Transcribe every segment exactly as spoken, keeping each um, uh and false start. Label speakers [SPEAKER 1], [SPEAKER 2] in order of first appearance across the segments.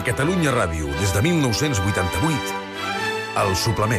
[SPEAKER 1] Catalunya Ràdio, des de mil nou-cents vuitanta-vuit, El Suplement.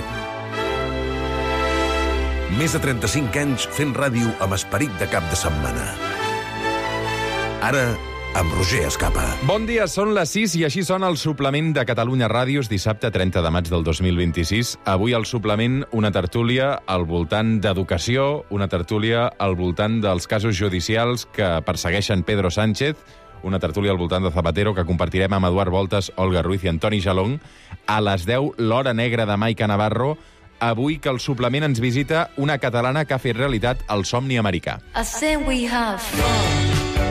[SPEAKER 1] Més de trenta-cinc anys fent ràdio amb esperit de cap de setmana. Ara, amb Roger Escapa.
[SPEAKER 2] Bon dia, són les sis i així sona el Suplement de Catalunya Ràdio, dissabte trenta de maig del dos mil vint-i-sis. Avui al Suplement una tertúlia al voltant d'educació, una tertúlia al voltant dels casos judicials que persegueixen Pedro Sánchez, una tertúlia al voltant de Zapatero que compartirem amb Eduard Voltas, Olga Ruiz i Antoni Jalón. A les deu, l'Hora Negra de Maica Navarro. Avui que el Suplement ens visita una catalana que ha fet realitat el somni americà.
[SPEAKER 3] I say we have fun.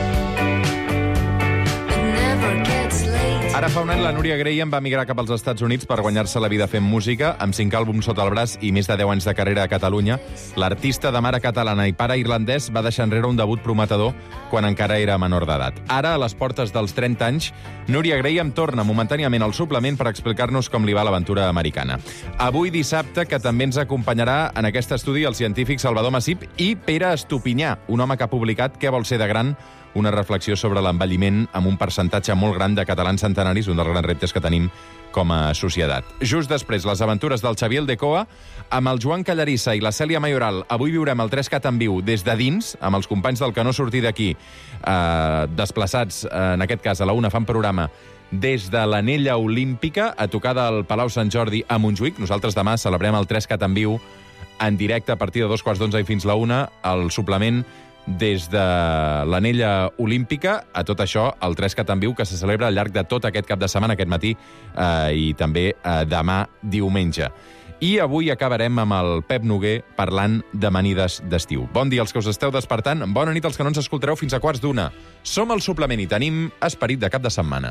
[SPEAKER 2] Ara fa un any la Núria Graham va migrar cap als Estats Units per guanyar-se la vida fent música, amb cinc àlbums sota el braç i més de deu anys de carrera a Catalunya. L'artista de mare catalana i pare irlandès va deixar enrere un debut prometedor quan encara era menor d'edat. Ara, a les portes dels trenta anys, Núria Graham torna momentàniament al Suplement per explicar-nos com li va l'aventura americana. Avui dissabte, que també ens acompanyarà en aquest estudi el científic Salvador Massip i Pere Estupinyà, un home que ha publicat Què vol ser de gran?, una reflexió sobre l'envelliment amb un percentatge molt gran de catalans centenaris, un dels grans reptes que tenim com a societat. Just després, les aventures del Xavier Aldecoa amb el Joan Callarissa i la Cèlia Mayoral. Avui viurem el tres cat en viu des de dins, amb els companys del Que no sortir d'aquí, eh, desplaçats, eh, en aquest cas, a la una fan programa des de l'Anella Olímpica, a tocar del Palau Sant Jordi a Montjuïc. Nosaltres demà celebrem el tres cat en viu en directe a partir de dos quarts d'onze i fins la una, al Suplement des de l'Anella Olímpica. A tot això, el tres cat en viu, que se celebra al llarg de tot aquest cap de setmana, aquest matí, eh, i també eh, demà diumenge. I avui acabarem amb el Pep Noguer parlant d'amanides d'estiu. Bon dia als que us esteu despertant, bona nit als que no ens escoltareu fins a quarts d'una. Som al Suplement i tenim esperit de cap de setmana.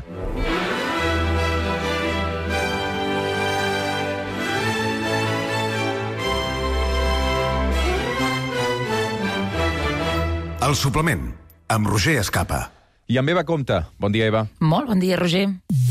[SPEAKER 1] El Suplement, amb Roger Escapa.
[SPEAKER 2] I amb Eva Compte. Bon dia, Eva.
[SPEAKER 4] Molt bon dia, Roger.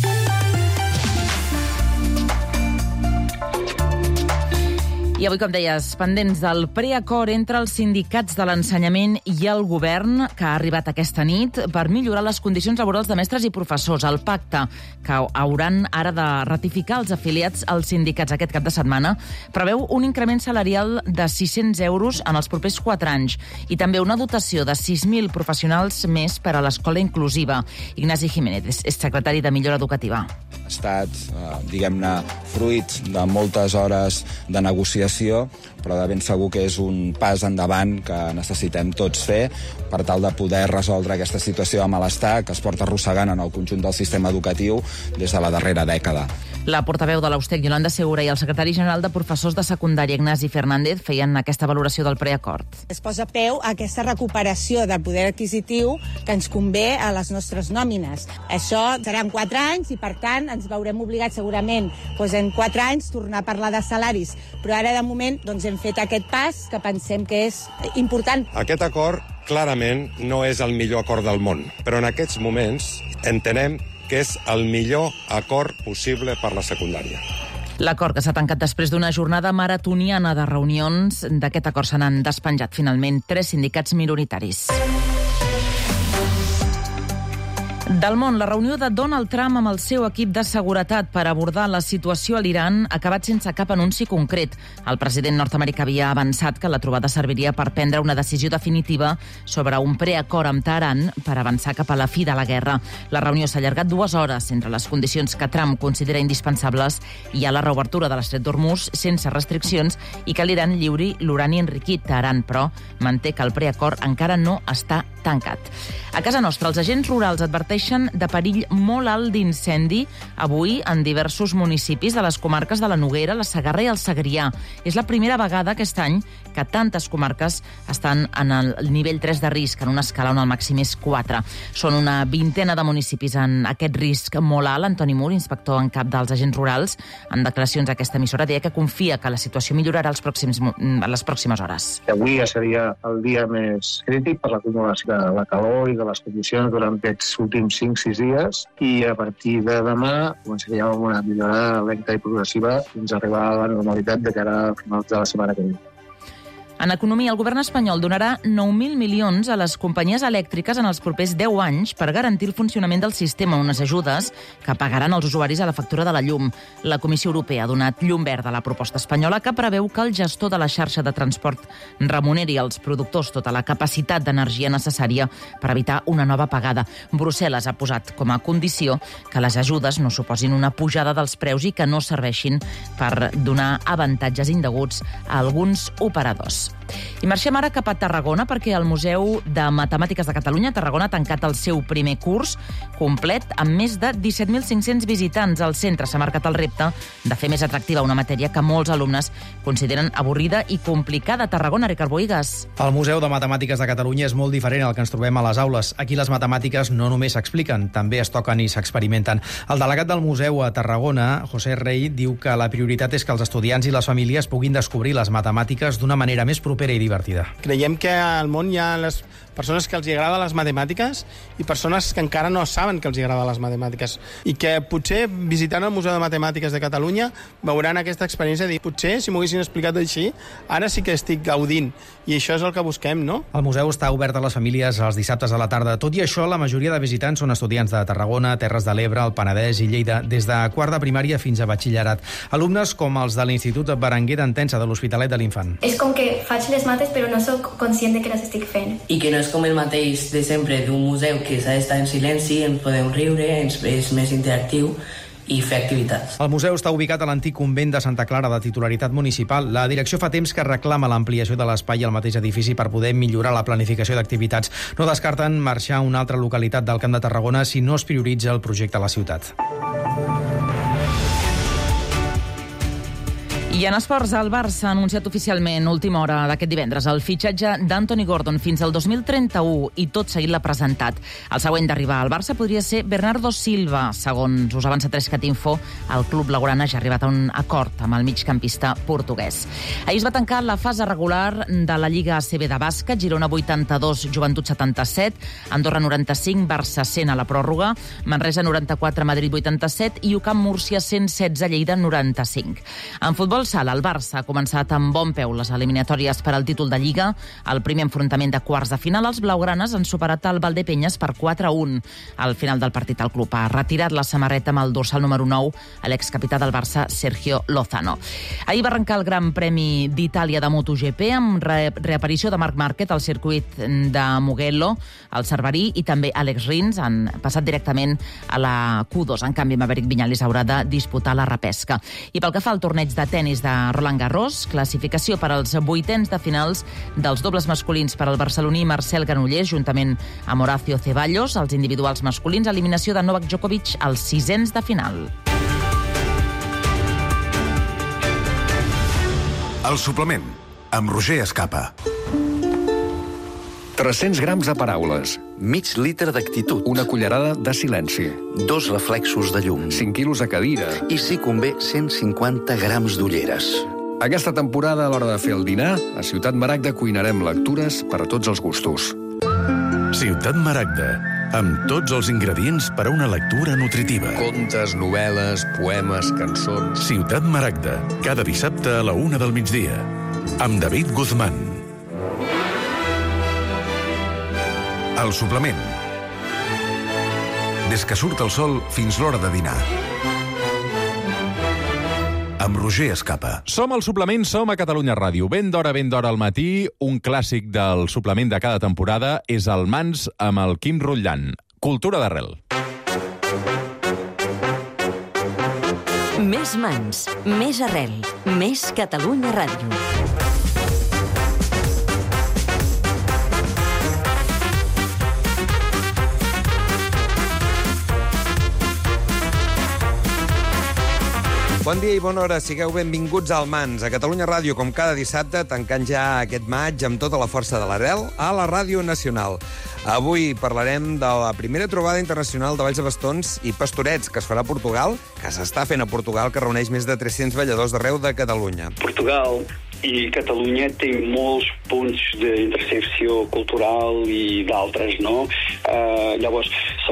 [SPEAKER 4] I avui, com deies, pendents del preacord entre els sindicats de l'ensenyament i el govern, que ha arribat aquesta nit per millorar les condicions laborals de mestres i professors. El pacte que hauran ara de ratificar els afiliats als sindicats aquest cap de setmana preveu un increment salarial de sis-cents euros en els propers quatre anys i també una dotació de sis mil professionals més per a l'escola inclusiva. Ignasi Jiménez és secretari de Millora Educativa.
[SPEAKER 5] Ha estat, eh, diguem-ne, fruit de moltes hores de negociació, però de ben segur que és un pas endavant que necessitem tots fer per tal de poder resoldre aquesta situació de malestar que es porta arrossegant en el conjunt del sistema educatiu des de la darrera dècada.
[SPEAKER 4] La portaveu de l'Austec, Yolanda Segura, i el secretari general de professors de secundària, Ignasi Fernández, feien aquesta valoració del preacord.
[SPEAKER 6] Es posa peu a aquesta recuperació del poder adquisitiu que ens convé a les nostres nòmines. Això serà en quatre anys i, per tant, ens veurem obligats segurament doncs, en quatre anys tornar a parlar de salaris. Però ara, de moment, doncs, hem fet aquest pas que pensem que és important.
[SPEAKER 7] Aquest acord clarament no és el millor acord del món, però en aquests moments entenem que és el millor acord possible per la secundària.
[SPEAKER 4] L'acord que s'ha tancat després d'una jornada maratoniana de reunions, d'aquest acord se n'han despenjat finalment tres sindicats minoritaris. Del món, la reunió de Donald Trump amb el seu equip de seguretat per abordar la situació a l'Iran ha acabat sense cap anunci concret. El president nord-americà havia avançat que la trobada serviria per prendre una decisió definitiva sobre un preacord amb Teheran per avançar cap a la fi de la guerra. La reunió s'ha allargat dues hores entre les condicions que Trump considera indispensables i a la reobertura de l'estret d'Hormuz sense restriccions i que l'Iran lliuri l'urani enriquit. Teheran, però, manté que el preacord encara no està tancat. A casa nostra, els agents rurals adverteixen de perill molt alt d'incendi avui en diversos municipis de les comarques de la Noguera, la Segarra i el Segrià. És la primera vegada aquest any que tantes comarques estan en el nivell tres de risc, en una escala on el màxim és quatre. Són una vintena de municipis en aquest risc molt alt. Antoni Mur, inspector en cap dels agents rurals, en declaracions a aquesta emissora, deia que confia que la situació millorarà els pròxims, a les pròximes hores.
[SPEAKER 8] Avui ja seria el dia més crític per l'acumulació de la calor i de les condicions durant aquests últims cinc sis dies, i a partir de demà començaríem amb una millora lenta i progressiva fins a arribar a la normalitat de cara a finals de la setmana que ve.
[SPEAKER 4] En economia, el govern espanyol donarà nou mil milions a les companyies elèctriques en els propers deu anys per garantir el funcionament del sistema, unes ajudes que pagaran els usuaris a la factura de la llum. La Comissió Europea ha donat llum verda a la proposta espanyola, que preveu que el gestor de la xarxa de transport remuneri als productors tota la capacitat d'energia necessària per evitar una nova pagada. Brussel·les ha posat com a condició que les ajudes no suposin una pujada dels preus i que no serveixin per donar avantatges indeguts a alguns operadors. I marxem ara cap a Tarragona, perquè el Museu de Matemàtiques de Catalunya, Tarragona, ha tancat el seu primer curs complet amb més de disset mil cinc-cents visitants. El centre s'ha marcat el repte de fer més atractiva una matèria que molts alumnes consideren avorrida i complicada. Tarragona, Ricard Bohigas.
[SPEAKER 9] El Museu de Matemàtiques de Catalunya és molt diferent al que ens trobem a les aules. Aquí les matemàtiques no només s'expliquen, també es toquen i s'experimenten. El delegat del museu a Tarragona, José Rey, diu que la prioritat és que els estudiants i les famílies puguin descobrir les matemàtiques d'una manera més propera i divertida.
[SPEAKER 10] Creiem que al món hi ha les persones que els agrada les matemàtiques i persones que encara no saben que els agrada les matemàtiques. I que potser visitant el Museu de Matemàtiques de Catalunya veuran aquesta experiència de dir, potser si m'ho haguessin explicat així, ara sí que estic gaudint. I això és el que busquem, no?
[SPEAKER 9] El museu està obert a les famílies els dissabtes a la tarda. Tot i això, la majoria de visitants són estudiants de Tarragona, Terres de l'Ebre, el Penedès i Lleida, des de quart de primària fins a batxillerat. Alumnes com els de l'Institut Berenguer d'Entença de l'Hospitalet de l'Infant.
[SPEAKER 11] És com que faig les mates però no sóc conscient de que les estic fent.
[SPEAKER 12] I que no és com el mateix de sempre d'un museu que s'ha d'estar en silenci, ens podem riure, ens és més interactiu i fer activitats.
[SPEAKER 9] El museu està ubicat a l'antic convent de Santa Clara de titularitat municipal. La direcció fa temps que reclama l'ampliació de l'espai al mateix edifici per poder millorar la planificació d'activitats. No descarten marxar a una altra localitat del Camp de Tarragona si no es prioritza el projecte a la ciutat.
[SPEAKER 4] I en esports, el Barça ha anunciat oficialment, última hora d'aquest divendres, el fitxatge d'Anthony Gordon fins al dos mil trenta-u i tot seguit l'ha presentat. El següent d'arribar al Barça podria ser Bernardo Silva. Segons us avança tres cat info, el club blaugrana ja ha arribat a un acord amb el migcampista portuguès. Ahir es va tancar la fase regular de la Lliga A C B de bàsquet, Girona vuitanta-dos, Joventut setanta-set, Andorra noranta-cinc, Barça cent a la pròrroga, Manresa noranta-quatre, Madrid vuitanta-set i U C A M Múrcia cent setze, Lleida noranta-cinc. En futbol sala, el Barça ha començat amb bon peu les eliminatòries per al títol de Lliga. El primer enfrontament de quarts de final, els blaugranes han superat el Valdepenyes per quatre a un. Al final del partit, el club ha retirat la samarreta amb el dorsal número nou a l'excapità del Barça, Sergio Lozano. Ahir va arrencar el Gran Premi d'Itàlia de MotoGP amb re reaparició de Marc Márquez al circuit de Mugello, el Cerverí, i també Alex Rins han passat directament a la Q dos. En canvi, Maverick Viñales haurà de disputar la repesca. I pel que fa al torneig de tenis de Roland Garros, classificació per als vuitens de finals dels dobles masculins per al barceloní Marcel Granollers juntament amb Horacio Ceballos, els individuals masculins, eliminació de Novak Djokovic als sisens de final.
[SPEAKER 1] El suplement, amb Roger Escapa.
[SPEAKER 13] tres-cents grams de paraules.
[SPEAKER 14] Mig litre d'actitud.
[SPEAKER 13] Una cullerada de silenci.
[SPEAKER 14] Dos reflexos de llum.
[SPEAKER 13] cinc quilos de cadira.
[SPEAKER 14] I, si convé, cent cinquanta grams d'ulleres.
[SPEAKER 13] Aquesta temporada, a l'hora de fer el dinar, a Ciutat Maragda cuinarem lectures per a tots els gustos.
[SPEAKER 1] Ciutat Maragda, amb tots els ingredients per a una lectura nutritiva.
[SPEAKER 13] Contes, novel·les, poemes, cançons...
[SPEAKER 1] Ciutat Maragda, cada dissabte a la una del migdia. Amb David Guzmán. El suplement. Des que surt el sol fins l'hora de dinar. Amb Roger Escapa.
[SPEAKER 2] Som al suplement, som a Catalunya Ràdio. Ben d'hora, ben d'hora al matí, un clàssic del suplement de cada temporada és el Mans amb el Quim Rutllant. Cultura d'arrel.
[SPEAKER 15] Més Mans, més arrel, més Catalunya Ràdio.
[SPEAKER 16] Bon dia i bona hora, sigueu benvinguts al Mans, a Catalunya Ràdio, com cada dissabte, tancant ja aquest maig amb tota la força de l'arrel a la Ràdio Nacional. Avui parlarem de la primera trobada internacional de balls de bastons i pastorets que es farà a Portugal, que s'està fent a Portugal, que reuneix més de tres-cents balladors d'arreu de Catalunya.
[SPEAKER 17] Portugal i Catalunya té molts punts d'intersecció cultural i d'altres, no? Uh, llavors, són, són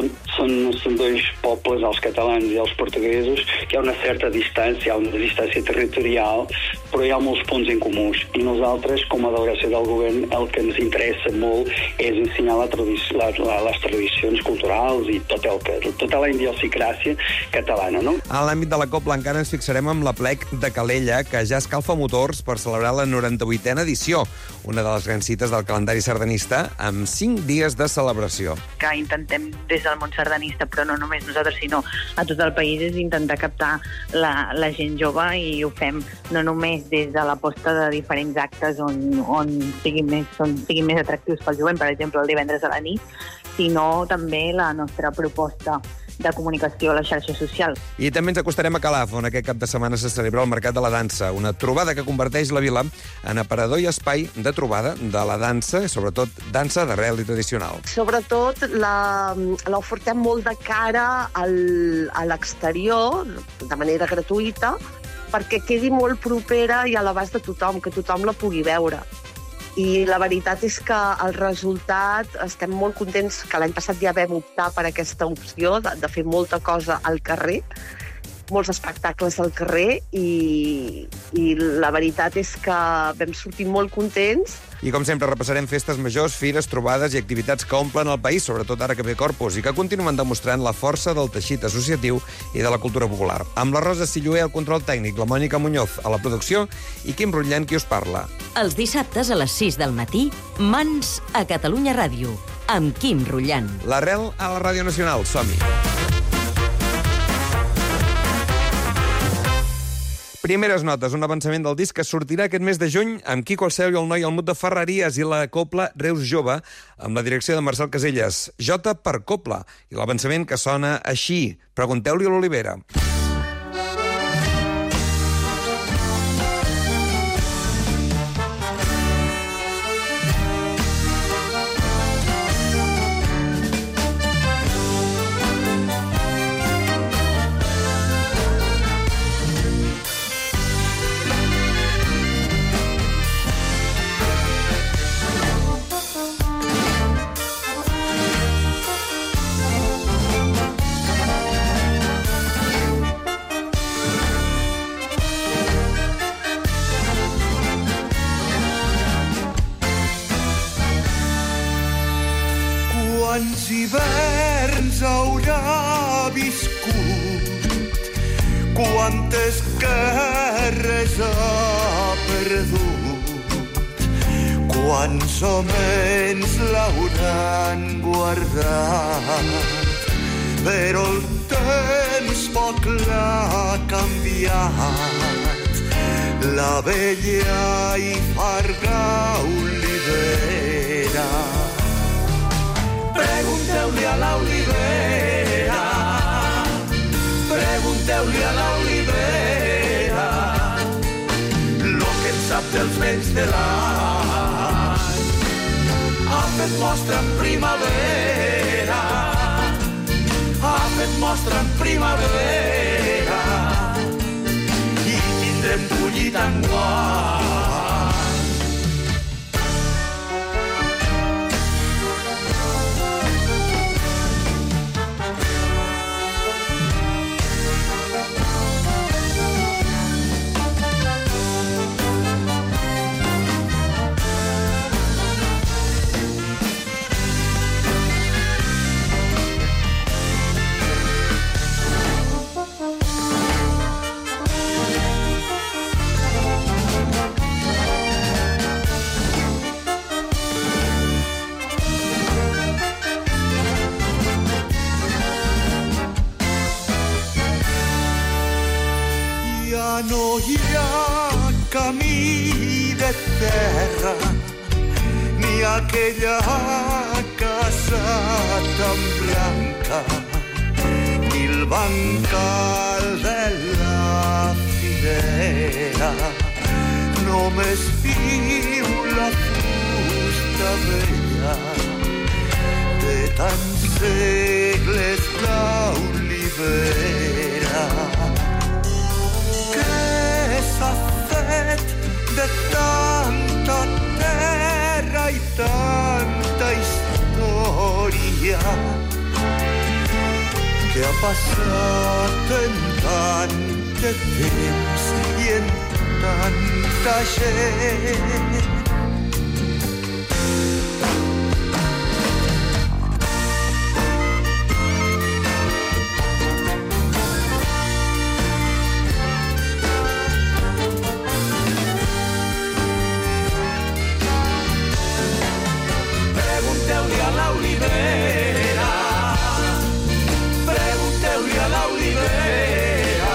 [SPEAKER 17] són, són dois pobles, els catalans i els portuguesos, que hi ha una certa distància, hi ha una distància territorial, però hi ha molts punts en comuns. I nosaltres, com a delegació del govern, el que ens interessa molt és ensenyar la tradició, la, la, les tradicions culturals i tot el que, tota la idiosincràsia catalana, no?
[SPEAKER 16] En l'àmbit de la Copla encara ens fixarem amb l'Aplec de Calella, que ja escalfa motors per celebrar la noranta-vuitena edició, una de les grans cites del calendari sardanista, amb cinc dies de celebració.
[SPEAKER 18] Que intentem des del món sardanista, però no només nosaltres, sinó a tot el país, és intentar captar la, la gent jove, i ho fem no només des de l'aposta de diferents actes on, on siguin, més, on siguin més atractius pel jovent, per exemple el divendres a la nit, sinó també la nostra proposta de comunicació a les xarxes socials.
[SPEAKER 16] I també ens acostarem a Calaf, on aquest cap de setmana se celebra el Mercat de la Dansa, una trobada que converteix la vila en aparador i espai de trobada de la dansa, i sobretot dansa d'arrel i tradicional.
[SPEAKER 19] Sobretot l'ofertem molt de cara al, a l'exterior, de manera gratuïta, perquè quedi molt propera i a l'abast de tothom, que tothom la pugui veure. I la veritat és que el resultat, estem molt contents que l'any passat ja vam optar per aquesta opció de, de fer molta cosa al carrer, molts espectacles al carrer, i, i la veritat és que vam sortir molt contents.
[SPEAKER 16] I com sempre repassarem festes majors, fires, trobades i activitats que omplen el país, sobretot ara que ve Corpus, i que continuen demostrant la força del teixit associatiu i de la cultura popular. Amb la Rosa Silloé al control tècnic, la Mònica Muñoz a la producció i Quim Rutllent qui us parla.
[SPEAKER 15] Els dissabtes a les sis del matí, Mans a Catalunya Ràdio, amb Quim Rutllent.
[SPEAKER 16] L'arrel a la Ràdio Nacional. Som-hi. Primeres notes, un avançament del disc que sortirà aquest mes de juny amb Quico el Seu i el Noi al Mut de Ferreries i la Copla Reus Jove, amb la direcció de Marcel Caselles. J per Copla, i l'avançament que sona així. Pregunteu-li a l'Olivera.
[SPEAKER 20] Quants hiverns haurà viscut, quantes guerres ha perdut, quants homes l'hauran guardat, però el temps poc l'ha canviat, la vella i farga olivera. Pregunteu-li a l'Olivera, pregunteu-li a l'Olivera lo que en sap dels vents de l'any. Ha fet mostra en primavera, ha fet mostra en primavera, i tindrem collit enguany. No hi ha camí de terra, ni aquella casa tan blanca, ni el bancal de la figuera. Només viu la fusta vella de tants segles d'olivera. S'ha fet de tanta terra i tanta història, que ha passat en tant de temps i en tanta gent. Pregunteu-li a l'Olivera, pregunteu-li a l'Olivera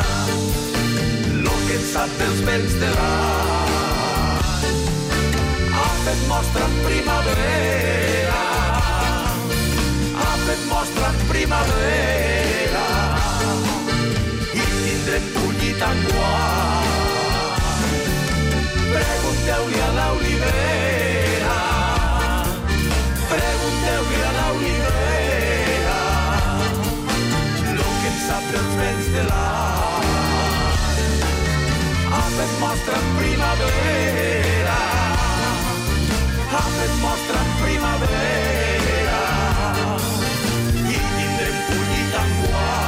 [SPEAKER 20] lo que en sap dels vents de l'any. Ha fet mostra en primavera, ha fet mostra en primavera i tindrem collit enguany. Pregunteu-li a l'Olivera, pregunteu-li a l'Olivera lo que en sap dels vents de l'any. Ha fet mostra en primavera, ha fet mostra en primavera i tindrem collit enguany.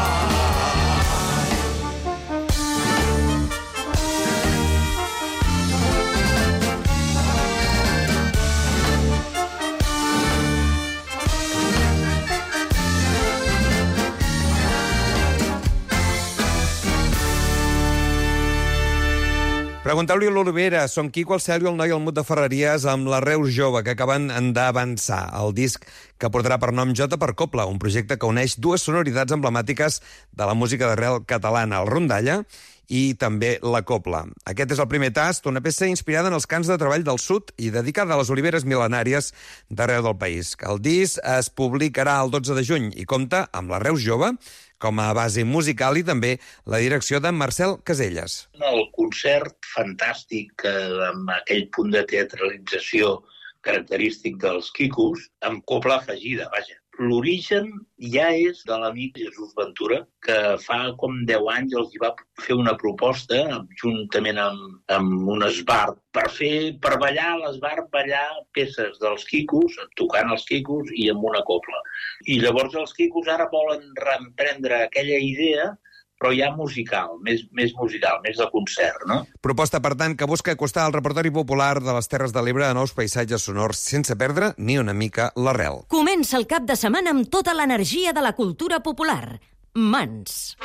[SPEAKER 16] Pregunteu-li a l'Olivera, són Quico, el Cèlio, el Noi, el Mut de Ferreries amb la Reus Jove, que acaben d'avançar. El disc que portarà per nom Jota per Copla, un projecte que uneix dues sonoritats emblemàtiques de la música d'arrel catalana, el rondalla i també la copla. Aquest és el primer tast, una peça inspirada en els cants de treball del sud i dedicada a les oliveres mil·lenàries d'arreu del país. El disc es publicarà el dotze de juny i compta amb la Reus Jove com a base musical i també la direcció de Marcel Caselles.
[SPEAKER 21] El concert fantàstic, amb aquell punt de teatralització característic dels Quicos, amb copla afegida, vaja. L'origen ja és de l'amic Jesús Ventura, que fa com deu anys els hi va fer una proposta, juntament amb, amb un esbart, per fer, per ballar a l'esbart, ballar peces dels Quicos, tocant els Quicos i amb una copla. I llavors els Quicos ara volen reemprendre aquella idea, però ja musical, més, més musical, més de concert, no?
[SPEAKER 16] Proposta, per tant, que busca acostar el repertori popular de les Terres de l'Ebre a nous paisatges sonors sense perdre ni una mica l'arrel.
[SPEAKER 15] Comença el cap de setmana amb tota l'energia de la cultura popular. Mans.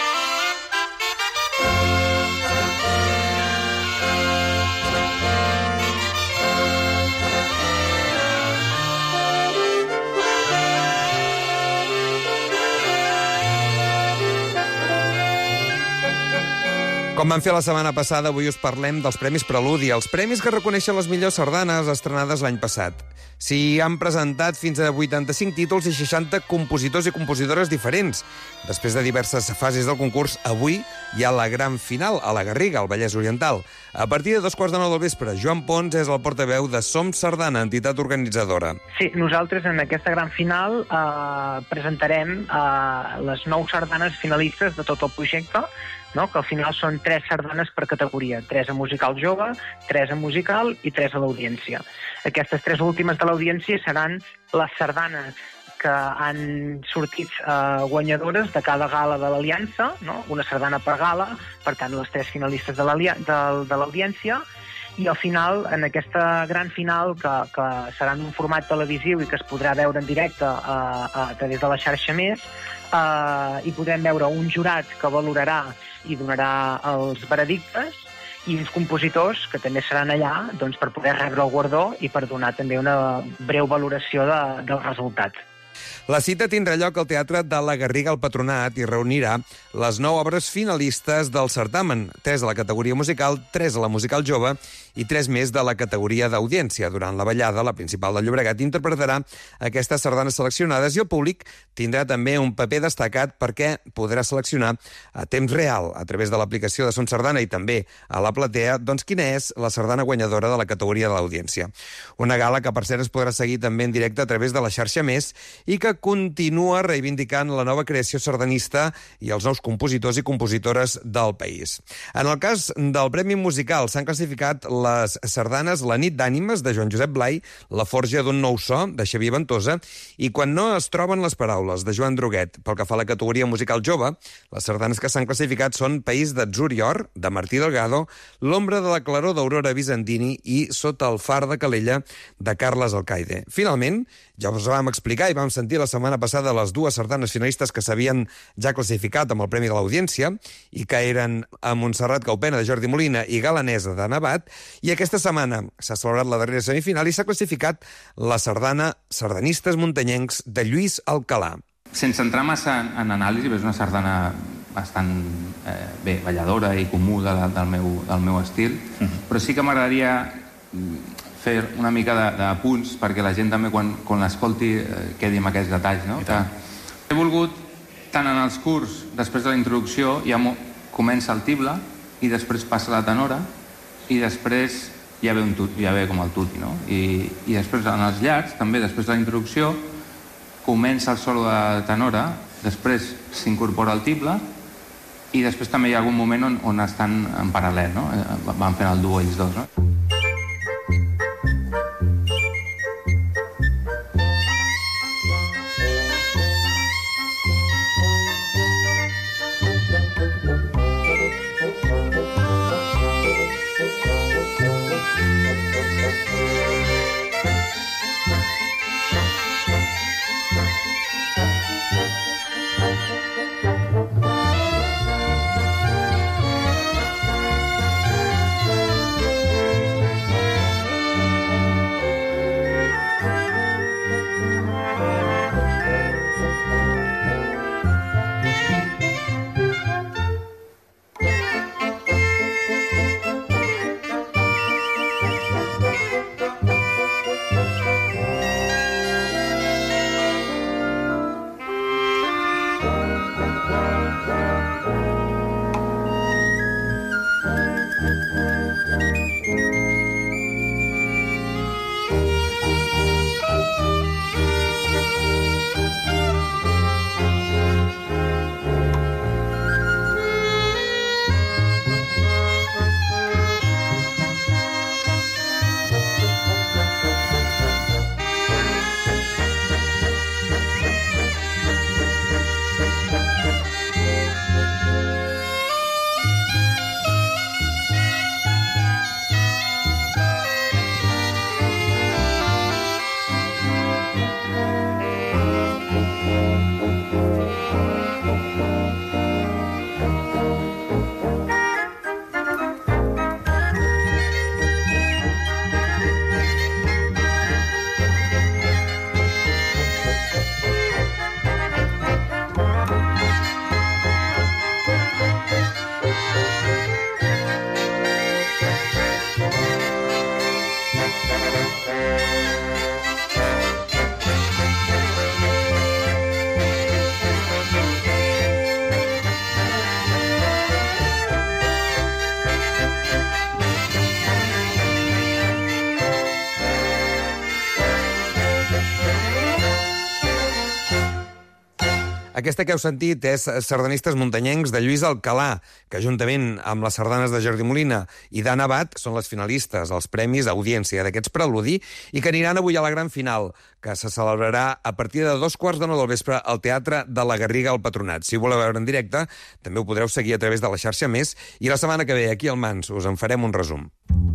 [SPEAKER 16] Com vam fer la setmana passada, avui us parlem dels Premis Preludi, els premis que reconeixen les millors sardanes estrenades l'any passat. S'hi han presentat fins a vuitanta-cinc títols i seixanta compositors i compositores diferents. Després de diverses fases del concurs, avui hi ha la gran final a la Garriga, al Vallès Oriental. A partir de dos quarts de nou del vespre, Joan Pons és el portaveu de Som Sardana, entitat organitzadora.
[SPEAKER 22] Sí, nosaltres en aquesta gran final eh, presentarem eh, les nou sardanes finalistes de tot el projecte, no? Que al final són tres sardanes per categoria, tres a musical jove, tres a musical i tres a l'audiència. Aquestes tres últimes de l'audiència seran les sardanes que han sortit eh, guanyadores de cada gala de l'Aliança, no? Una sardana per gala, per tant, les tres finalistes de l'audiència, i al final, en aquesta gran final, que, que serà en un format televisiu i que es podrà veure en directe a, a través de la xarxa Més, eh, hi podrem veure un jurat que valorarà i donarà els veredictes, i uns compositors que també seran allà doncs, per poder rebre el guardó i per donar també una breu valoració de, del resultat.
[SPEAKER 16] La cita tindrà lloc al Teatre de la Garriga al Patronat i reunirà les nou obres finalistes del certamen, tres a la categoria musical, tres a la musical jove i tres més de la categoria d'audiència. Durant la ballada, la principal de Llobregat interpretarà aquestes sardanes seleccionades i el públic tindrà també un paper destacat perquè podrà seleccionar a temps real, a través de l'aplicació de Son Sardana i també a la platea, doncs quina és la sardana guanyadora de la categoria de l'audiència. Una gala que, per cert, es podrà seguir també en directe a través de la xarxa Més i que continua reivindicant la nova creació sardanista i els nous compositors i compositores del país. En el cas del Premi Musical s'han classificat les sardanes La nit d'ànimes, de Joan Josep Blai, La forja d'un nou so, de Xavier Ventosa, i Quan no es troben les paraules, de Joan Droguet. Pel que fa a la categoria musical jove, les sardanes que s'han classificat són País d'atzur i or, de Martí Delgado, L'ombra de la claror, d'Aurora Bizantini i Sota el far de Calella, de Carles Alcaide. Finalment, ja us vam explicar i vam sentir la setmana passada les dues sardanes finalistes que s'havien ja classificat amb el Premi de l'Audiència i que eren a Montserrat Caupena, de Jordi Molina, i Galanesa, de Navat, i aquesta setmana s'ha celebrat la darrera semifinal i s'ha classificat la sardana Sardanistes muntanyencs, de Lluís Alcalà.
[SPEAKER 3] Sense entrar massa en, en anàlisi, és una sardana bastant eh, bé, balladora i comú de, del, meu, del meu estil, uh-huh. però sí que m'agradaria fer una mica d'apunts perquè la gent també, quan, quan l'escolti, eh, quedi amb aquests detalls. No? Que he volgut, tant en els curs, després de la introducció, ja comença el tible, i després passa la tenora, i després ja ve, un tut, ja ve com el tutti. No? I, I després, en els llargs, també, després de la introducció, comença el solo de tenora, després s'incorpora el tible, i després també hi ha algun moment on, on estan en paral·lel, no? Van fent el duo ells dos, no?
[SPEAKER 16] Aquesta que heu sentit és Sardanistes muntanyencs, de Lluís Alcalà, que juntament amb les sardanes de Jordi Molina i d'Anna Abad són les finalistes als Premis Audiència d'aquests Preludi i que aniran avui a la gran final, que se celebrarà a partir de dos quarts de nou del vespre al Teatre de la Garriga al Patronat. Si ho voleu veure en directe, també ho podreu seguir a través de la xarxa Més i la setmana que ve aquí al Mans us en farem un resum.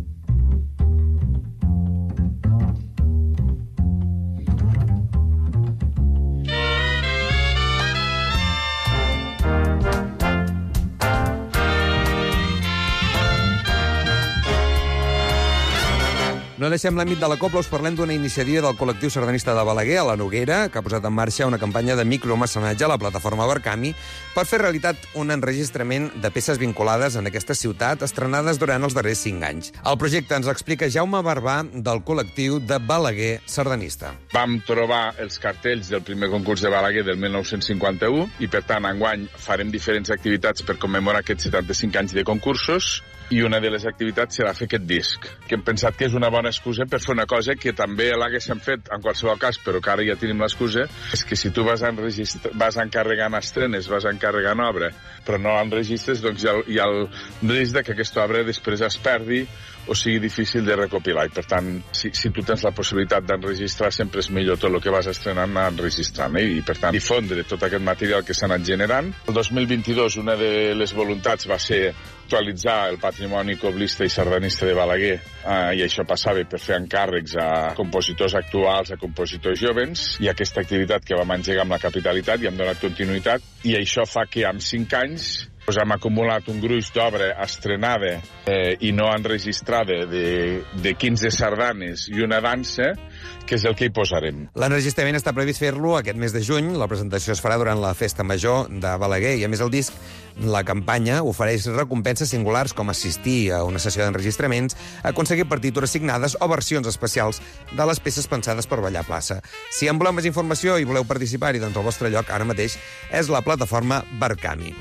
[SPEAKER 16] No deixem l'àmbit de la Copla, us parlem d'una iniciativa del col·lectiu sardanista de Balaguer, a la Noguera, que ha posat en marxa una campanya de micromecenatge a la plataforma Barcami per fer realitat un enregistrament de peces vinculades en aquesta ciutat estrenades durant els darrers cinc anys. El projecte ens explica Jaume Barbà, del col·lectiu de Balaguer sardanista.
[SPEAKER 5] Vam trobar els cartells del primer concurs de Balaguer del mil nou-cents cinquanta-u i, per tant, enguany farem diferents activitats per commemorar aquests setanta-cinc anys de concursos i una de les activitats serà fer aquest disc, que hem pensat que és una bona excusa per fer una cosa que també l'haguéssim fet en qualsevol cas, però que ara ja tenim l'excusa, és que si tu vas, vas encarregant estrenes, vas encarregant obra, però no enregistres, doncs hi ha, hi ha el risc de que aquesta obra després es perdi o sigui difícil de recopilar. I, per tant, si, si tu tens la possibilitat d'enregistrar, sempre és millor tot el que vas estrenant anar enregistrant, eh? I, per tant, difondre tot aquest material que s'ha anat generant. El dos mil vint-i-dos, una de les voluntats va ser actualitzar el patrimoni coblista i sardanista de Balaguer, eh, i això passava per fer encàrrecs a compositors actuals, a compositors jovens, i aquesta activitat que vam engegar amb la capitalitat i hem donat continuïtat, i això fa que en cinc anys pues hem acumulat un gruix d'obra estrenada eh, i no enregistrada de, de quinze sardanes i una dansa, que és el que hi posarem.
[SPEAKER 16] L'enregistrament està previst fer-lo aquest mes de juny. La presentació es farà durant la Festa Major de Balaguer i, a més, el disc, la campanya, ofereix recompenses singulars com assistir a una sessió d'enregistraments, aconseguir partitures signades o versions especials de les peces pensades per ballar a plaça. Si en voleu més informació i voleu participar-hi, doncs el vostre lloc ara mateix és la plataforma Barcami.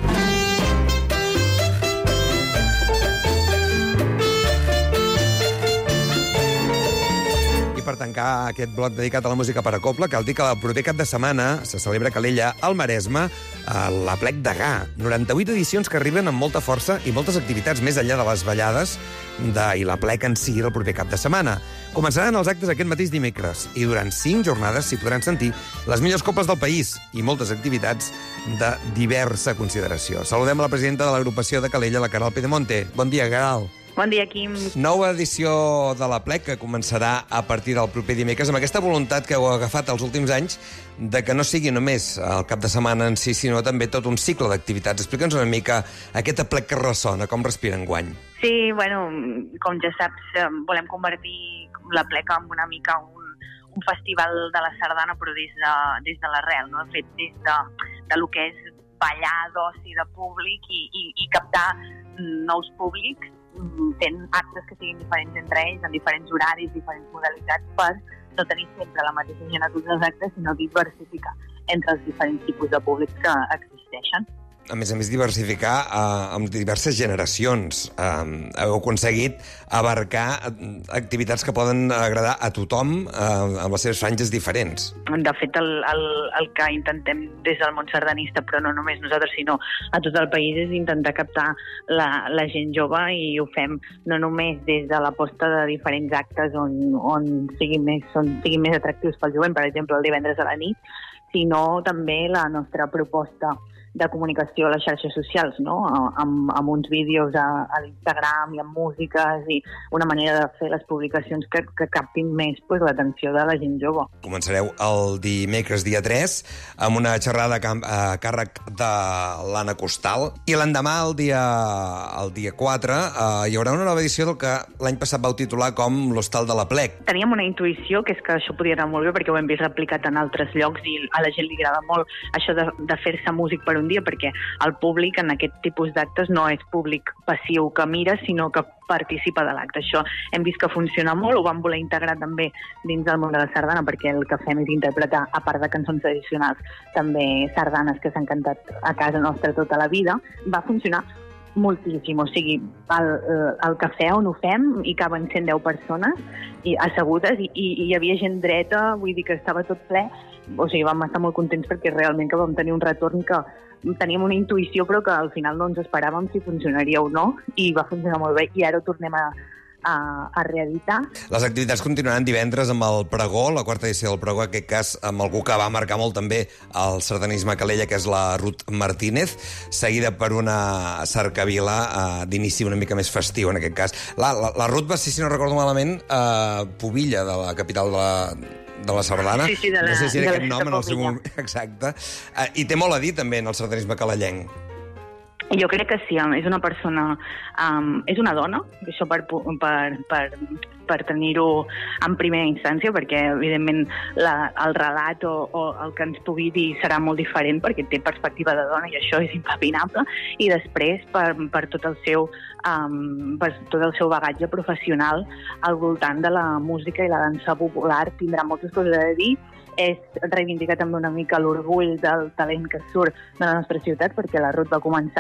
[SPEAKER 16] Per tancar aquest bloc dedicat a la música per a Copla, cal dir que el proper cap de setmana se celebra a Calella, al Maresme, a l'Aplec Degà. noranta-vuit edicions que arriben amb molta força i moltes activitats més enllà de les ballades de, i l'Aplec en si el proper cap de setmana. Començaran els actes aquest mateix dimecres i durant cinc jornades s'hi podran sentir les millors coples del país i moltes activitats de diversa consideració. Saludem a la presidenta de l'agrupació de Calella, la Caral Pedemonte. Bon dia, Caral.
[SPEAKER 6] Bon dia, Quim.
[SPEAKER 16] Nova edició de l'Aplec, que començarà a partir del proper dimecres, amb aquesta voluntat que heu agafat els últims anys de que no sigui només el cap de setmana en si, sinó també tot un cicle d'activitats. Explica'ns una mica aquest Aplec que ressona, com respira enguany.
[SPEAKER 6] Sí, bueno, com ja saps, volem convertir l'Aplec en una mica un, un festival de la sardana, però des de, des de l'arrel, no? De fet, des de, de lo que és ballar, d'oci, de públic i, i, i captar nous públics fent actes que siguin diferents entre ells, en diferents horaris, diferents modalitats, per no tenir sempre la mateixa gent a tots els actes, sinó diversificar entre els diferents tipus de públics que existeixen.
[SPEAKER 16] A més a més, diversificar eh, amb diverses generacions. Eh, heu aconseguit abarcar activitats que poden agradar a tothom eh, amb les seves franges diferents.
[SPEAKER 6] De fet, el, el, el que intentem des del món sardanista, però no només nosaltres, sinó a tot el país, és intentar captar la, la gent jove, i ho fem no només des de l'aposta de diferents actes on, on, siguin més, on siguin més atractius pel jovent, per exemple, el divendres a la nit, sinó també la nostra proposta de comunicació a les xarxes socials, no? amb, amb uns vídeos a, a l'Instagram i amb músiques i una manera de fer les publicacions que, que captin més pues, l'atenció de la gent jove.
[SPEAKER 16] Començareu el dimecres dia tres amb una xerrada a càrrec de l'Anna Costal, i l'endemà, el dia, el dia quatre, eh, hi haurà una nova edició del que l'any passat vau titular com l'Hostal de l'Aplec.
[SPEAKER 6] Teníem una intuïció, que és que això podia anar molt bé perquè ho hem vist replicat en altres llocs i a la gent li agrada molt això de, de fer-se músic per un dia, perquè el públic en aquest tipus d'actes no és públic passiu que mira, sinó que participa de l'acte. Això hem vist que funciona molt, ho vam voler integrar també dins del món de la sardana, perquè el que fem és interpretar, a part de cançons tradicionals, també sardanes que s'han cantat a casa nostra tota la vida. Va funcionar moltíssim, o sigui, el, el cafè on ho fem hi caben cent deu persones i assegudes, i, i, i hi havia gent dreta, vull dir que estava tot ple, o sigui, vam estar molt contents perquè realment que vam tenir un retorn que teníem una intuïció, però que al final no ens esperàvem si funcionaria o no, i va funcionar molt bé, i ara ho tornem a, a, a reeditar.
[SPEAKER 16] Les activitats continuaran divendres amb el pregó, la quarta edició del pregó, en aquest cas amb algú que va marcar molt també el sardanisme a Calella, que és la Ruth Martínez, seguida per una cercavila eh, d'inici una mica més festiu, en aquest cas. La, la, la Ruth va ser, si no recordo malament, eh, pubilla de la capital de la... de la sardana.
[SPEAKER 6] Sí, sí, de la,
[SPEAKER 16] no sé si era
[SPEAKER 6] de
[SPEAKER 16] aquest nom en el seu moment exacte. Uh, I té molt a dir també en el sardanisme calellenc.
[SPEAKER 6] Jo crec que sí, és una persona, um, és una dona, això per, per, per, per tenir-ho en primera instància, perquè evidentment la, el relat o, o el que ens pugui dir serà molt diferent, perquè té perspectiva de dona i això és impepinable, i després per, per, tot el seu, um, per tot el seu bagatge professional al voltant de la música i la dansa popular tindrà moltes coses a dir. És reivindicar també una mica l'orgull del talent que surt de la nostra ciutat, perquè la Ruth va començar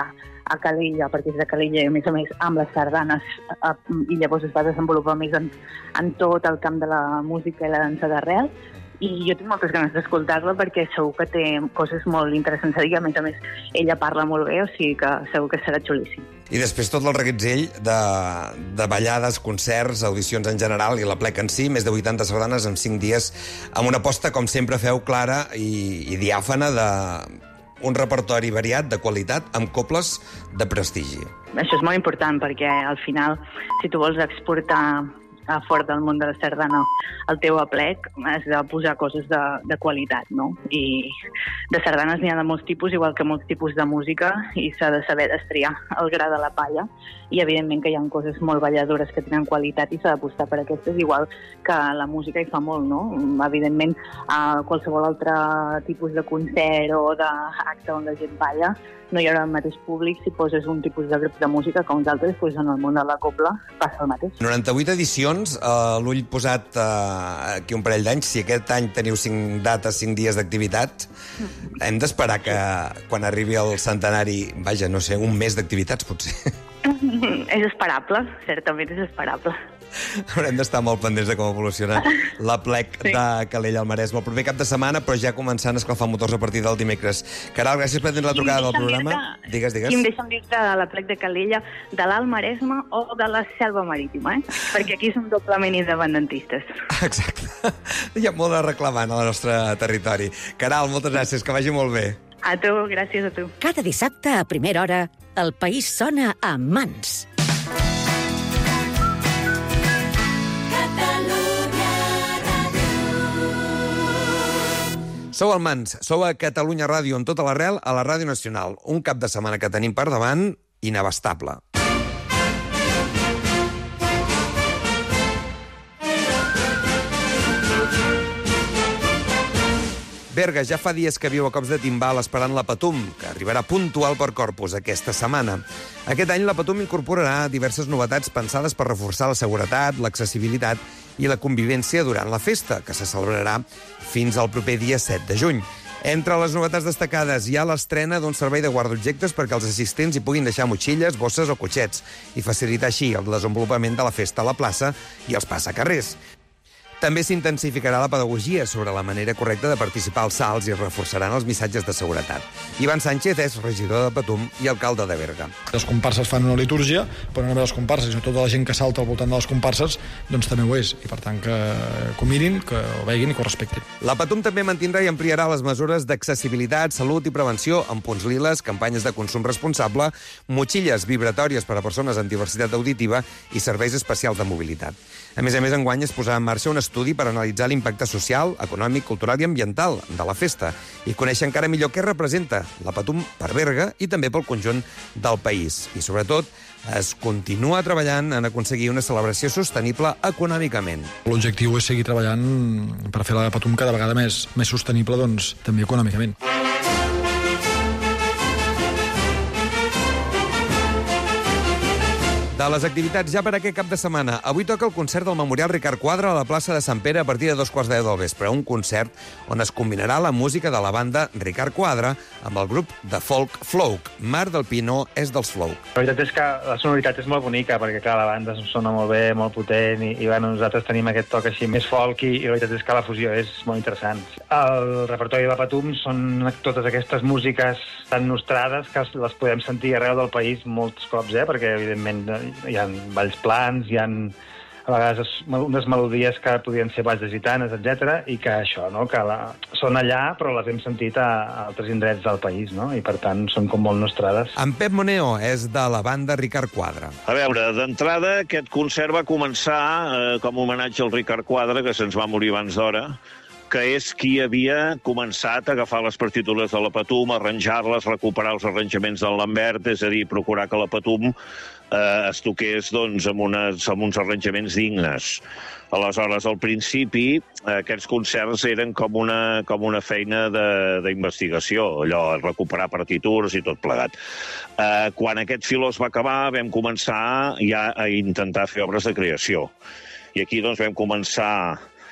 [SPEAKER 6] a Calella, perquè és de Calella, i a més a més amb les sardanes, eh, i llavors es va desenvolupar més en, en tot el camp de la música i la dansa d'arrel, i jo tinc moltes ganes d'escoltar-la perquè segur que té coses molt interessants a dir. A més a més, ella parla molt bé, o sigui que segur que serà xulíssim.
[SPEAKER 16] I després tot el reguitzell de, de ballades, concerts, audicions en general i la plec en si, més de vuitanta sardanes en cinc dies, amb una aposta, com sempre feu, clara i, i diàfana de un repertori variat, de qualitat, amb cobles de prestigi.
[SPEAKER 6] Això és molt important perquè al final, si tu vols exportar a fora del món de la sardana el teu aplec, has de posar coses de, de qualitat, no? I de sardanes n'hi ha de molts tipus, igual que molts tipus de música, i s'ha de saber destriar el gra de la palla, i evidentment que hi ha coses molt balladores que tenen qualitat i s'ha d'apostar per aquestes, igual que la música hi fa molt, no? Evidentment, a qualsevol altre tipus de concert o d'acte on la gent balla, no hi haurà el mateix públic si poses un tipus de grup de música que uns altres, doncs en el món de la cobla passa el mateix.
[SPEAKER 16] noranta-vuit edicions, eh, l'ull posat eh, aquí un parell d'anys. Si aquest any teniu cinc dates, cinc dies d'activitat, hem d'esperar que quan arribi el centenari, vaja, no sé, un mes d'activitats, potser.
[SPEAKER 6] És esperable, certament és esperable.
[SPEAKER 16] Haurem d'estar molt pendents de com evoluciona la plec sí. de Calella al Maresme el proper cap de setmana, però ja començant a escalfar motors a partir del dimecres. Caral, gràcies per tenir la trucada del programa. Digues, digues.
[SPEAKER 6] I em deixa'm dir-te de la plec de Calella, de l'Alt Maresme o de la Selva Marítima, eh? Perquè aquí som doblement independentistes.
[SPEAKER 16] Exacte. Hi ha molt de reclamant al nostre territori. Caral, moltes gràcies, que vagi molt bé.
[SPEAKER 6] A tu, gràcies a tu.
[SPEAKER 15] Cada dissabte a primera hora, el país sona a Mans.
[SPEAKER 16] Sou al Mans, sou a Catalunya Ràdio en tota l'arrel, a la Ràdio Nacional. Un cap de setmana que tenim per davant inabastable. Berga ja fa dies que viu a cops de timbal esperant la Patum, que arribarà puntual per Corpus aquesta setmana. Aquest any la Patum incorporarà diverses novetats pensades per reforçar la seguretat, l'accessibilitat i la convivència durant la festa, que se celebrarà fins al proper dia set de juny. Entre les novetats destacades hi ha l'estrena d'un servei de guardaobjectes perquè els assistents hi puguin deixar motxilles, bosses o cotxets i facilitar així el desenvolupament de la festa a la plaça i els passacarrers. També s'intensificarà la pedagogia sobre la manera correcta de participar als salts i es reforçaran els missatges de seguretat. Ivan Sánchez és regidor de Patum i alcalde de Berga.
[SPEAKER 7] Les comparses fan una litúrgia, però no només les comparses, sinó tota la gent que salta al voltant de les comparses, doncs també ho és. I per tant que, que ho mirin, que ho veguin i que ho respectin.
[SPEAKER 16] La Patum també mantindrà i ampliarà les mesures d'accessibilitat, salut i prevenció amb punts liles, campanyes de consum responsable, motxilles vibratòries per a persones amb diversitat auditiva i serveis especials de mobilitat. A més a més, enguany es posarà en marxa un estudi per analitzar l'impacte social, econòmic, cultural i ambiental de la festa i conèixer encara millor què representa la Patum per Berga i també pel conjunt del país. I, sobretot, es continua treballant en aconseguir una celebració sostenible econòmicament.
[SPEAKER 7] L'objectiu és seguir treballant per fer la Patum cada vegada més, més sostenible, doncs, també econòmicament.
[SPEAKER 16] De les activitats ja per aquest cap de setmana. Avui toca el concert del Memorial Ricard Quadra a la plaça de Sant Pere a partir de dos quarts de deu del vespre. Un concert on es combinarà la música de la banda Ricard Quadra amb el grup de folk Flouk. Marc del Pino és dels Flouk.
[SPEAKER 8] La veritat és que la sonoritat és molt bonica perquè, clar, la banda sona molt bé, molt potent i, i bueno, nosaltres tenim aquest toc així més folk i, i la veritat és que la fusió és molt interessant. El repertori de la Patum són totes aquestes músiques tan nostrades que les podem sentir arreu del país molts cops, eh? Perquè, evidentment, hi ha balls plans, hi ha a vegades unes melodies que podrien ser balls de gitanes, etcètera, i que això, no? Que la, són allà, però les hem sentit a, a altres indrets del país, no? I per tant són com molt nostrades.
[SPEAKER 16] En Pep Moneo és de la banda Ricard Quadra.
[SPEAKER 23] A veure, d'entrada, aquest concert va començar eh, com a homenatge al Ricard Quadra, que se'ns va morir abans d'hora, que és qui havia començat a agafar les partitures de la Patum, arranjar-les, recuperar els arranjaments del Lambert, és a dir, procurar que la Patum eh, es toqués doncs, amb, unes, amb uns arranjaments dignes. Aleshores, al principi, aquests concerts eren com una, com una feina d'investigació, allò, recuperar partitures i tot plegat. Eh, quan aquest filó es va acabar, vam començar ja a intentar fer obres de creació. I aquí doncs, vam començar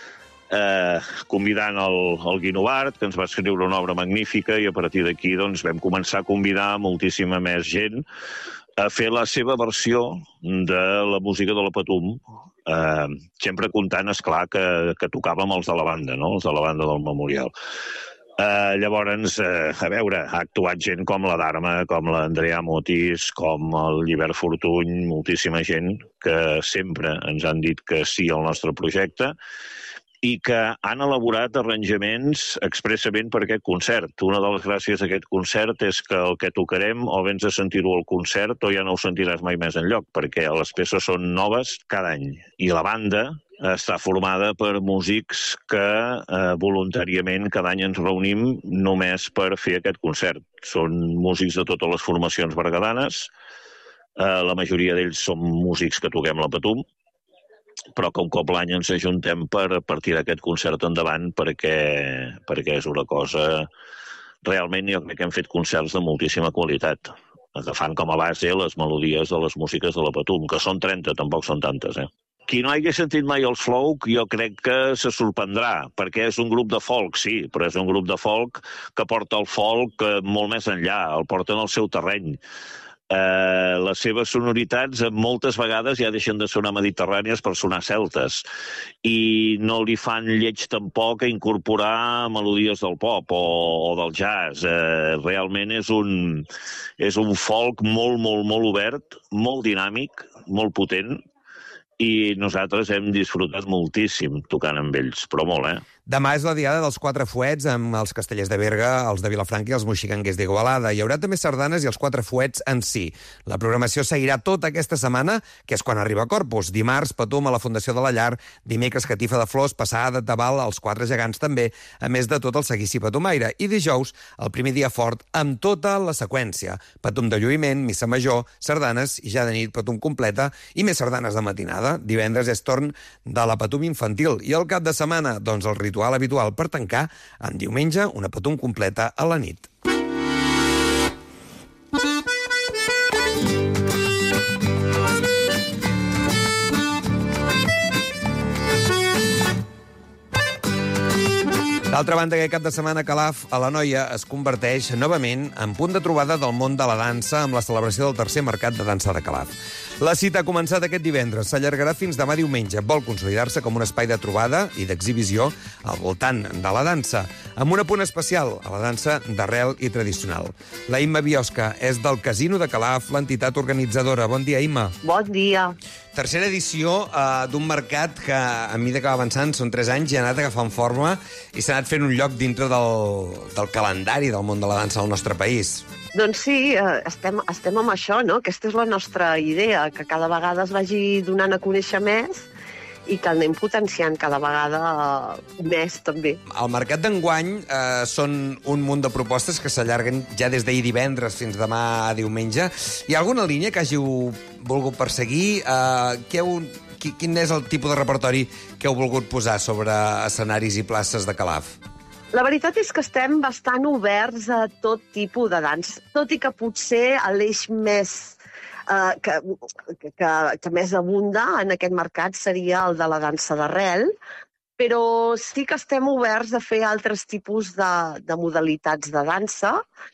[SPEAKER 23] eh, convidant el, el Guinovart, que ens va escriure una obra magnífica, i a partir d'aquí doncs, vam començar a convidar moltíssima més gent a fer la seva versió de la música de la Patum, eh, sempre comptant, esclar, que, que tocàvem els de la banda, no? Els de la banda del Memorial. Uh, llavors, uh, a veure, ha actuat gent com la Dharma, com l'Andrea Motis, com el Llibert Fortuny, moltíssima gent que sempre ens han dit que sí al nostre projecte i que han elaborat arranjaments expressament per aquest concert. Una de les gràcies d'aquest concert és que el que tocarem o vens a sentir-ho al concert o ja no ho sentiràs mai més enlloc, perquè les peces són noves cada any. I la banda està formada per músics que eh, voluntàriament cada any ens reunim només per fer aquest concert. Són músics de totes les formacions berguedanes, eh, la majoria d'ells són músics que toquem la Patum, però que un cop l'any ens ajuntem per, per tirar aquest concert endavant perquè, perquè és una cosa... Realment jo crec que hem fet concerts de moltíssima qualitat, agafant com a base les melodies de les músiques de la Patum, que són trenta, tampoc són tantes, eh? Qui no hagi sentit mai els Folk, jo crec que se sorprendrà, perquè és un grup de folk, sí, però és un grup de folk que porta el folk molt més enllà, el porten al seu terreny. Eh, les seves sonoritats moltes vegades ja deixen de sonar mediterrànies per sonar celtes i no li fan lleig tampoc a incorporar melodies del pop o, o del jazz. Eh, realment és un, és un folk molt, molt, molt obert, molt dinàmic, molt potent, i nosaltres hem disfrutat moltíssim tocant amb ells, però molt, eh?
[SPEAKER 16] Demà és la diada dels Quatre Fuets amb els Castellers de Berga, els de Vilafranca i els Moixicanguers d'Igualada. Hi haurà també sardanes i els Quatre Fuets en si. La programació seguirà tota aquesta setmana, que és quan arriba Corpus. Dimarts, Patum a la Fundació de la Llar, dimecres Catifa de Flors, passada de Tabal als Quatre Gegants també, a més de tot el seguici patumaire. I dijous, el primer dia fort, amb tota la seqüència. Patum de lluïment, missa major, sardanes i ja de nit Patum completa i més sardanes de matinada. Divendres és torn de la Patum infantil i el cap de setmana, doncs el ritual habitual per tancar en diumenge una Patum completa a la nit. D'altra banda, aquest cap de setmana Calaf a la Noia es converteix novament en punt de trobada del món de la dansa amb la celebració del tercer mercat de dansa de Calaf. La cita ha començat aquest divendres, s'allargarà fins demà diumenge. Vol consolidar-se com un espai de trobada i d'exhibició al voltant de la dansa, amb un apunt especial a la dansa d'arrel i tradicional. La Imma Biosca és del Casino de Calaf, l'entitat organitzadora. Bon dia, Imma.
[SPEAKER 19] Bon dia.
[SPEAKER 16] Tercera edició uh, d'un mercat que, a mesura que va avançant, són tres anys, i ha anat agafant forma i s'ha anat fent un lloc dintre del, del calendari del món de la dansa al nostre país.
[SPEAKER 19] Doncs sí, estem, estem amb això, no? Aquesta és la nostra idea, que cada vegada es vagi donant a conèixer més i que anem potenciant cada vegada més, també.
[SPEAKER 16] Al mercat d'enguany eh, són un munt de propostes que s'allarguen ja des d'ahir divendres fins demà a diumenge. Hi ha alguna línia que hàgiu volgut perseguir? Eh, que heu, quin és el tipus de repertori que heu volgut posar sobre escenaris i places de Calaf?
[SPEAKER 19] La veritat és que estem bastant oberts a tot tipus de dansa, tot i que potser l'eix més eh, que, que, que més abunda en aquest mercat seria el de la dansa d'arrel, però sí que estem oberts a fer altres tipus de, de modalitats de dansa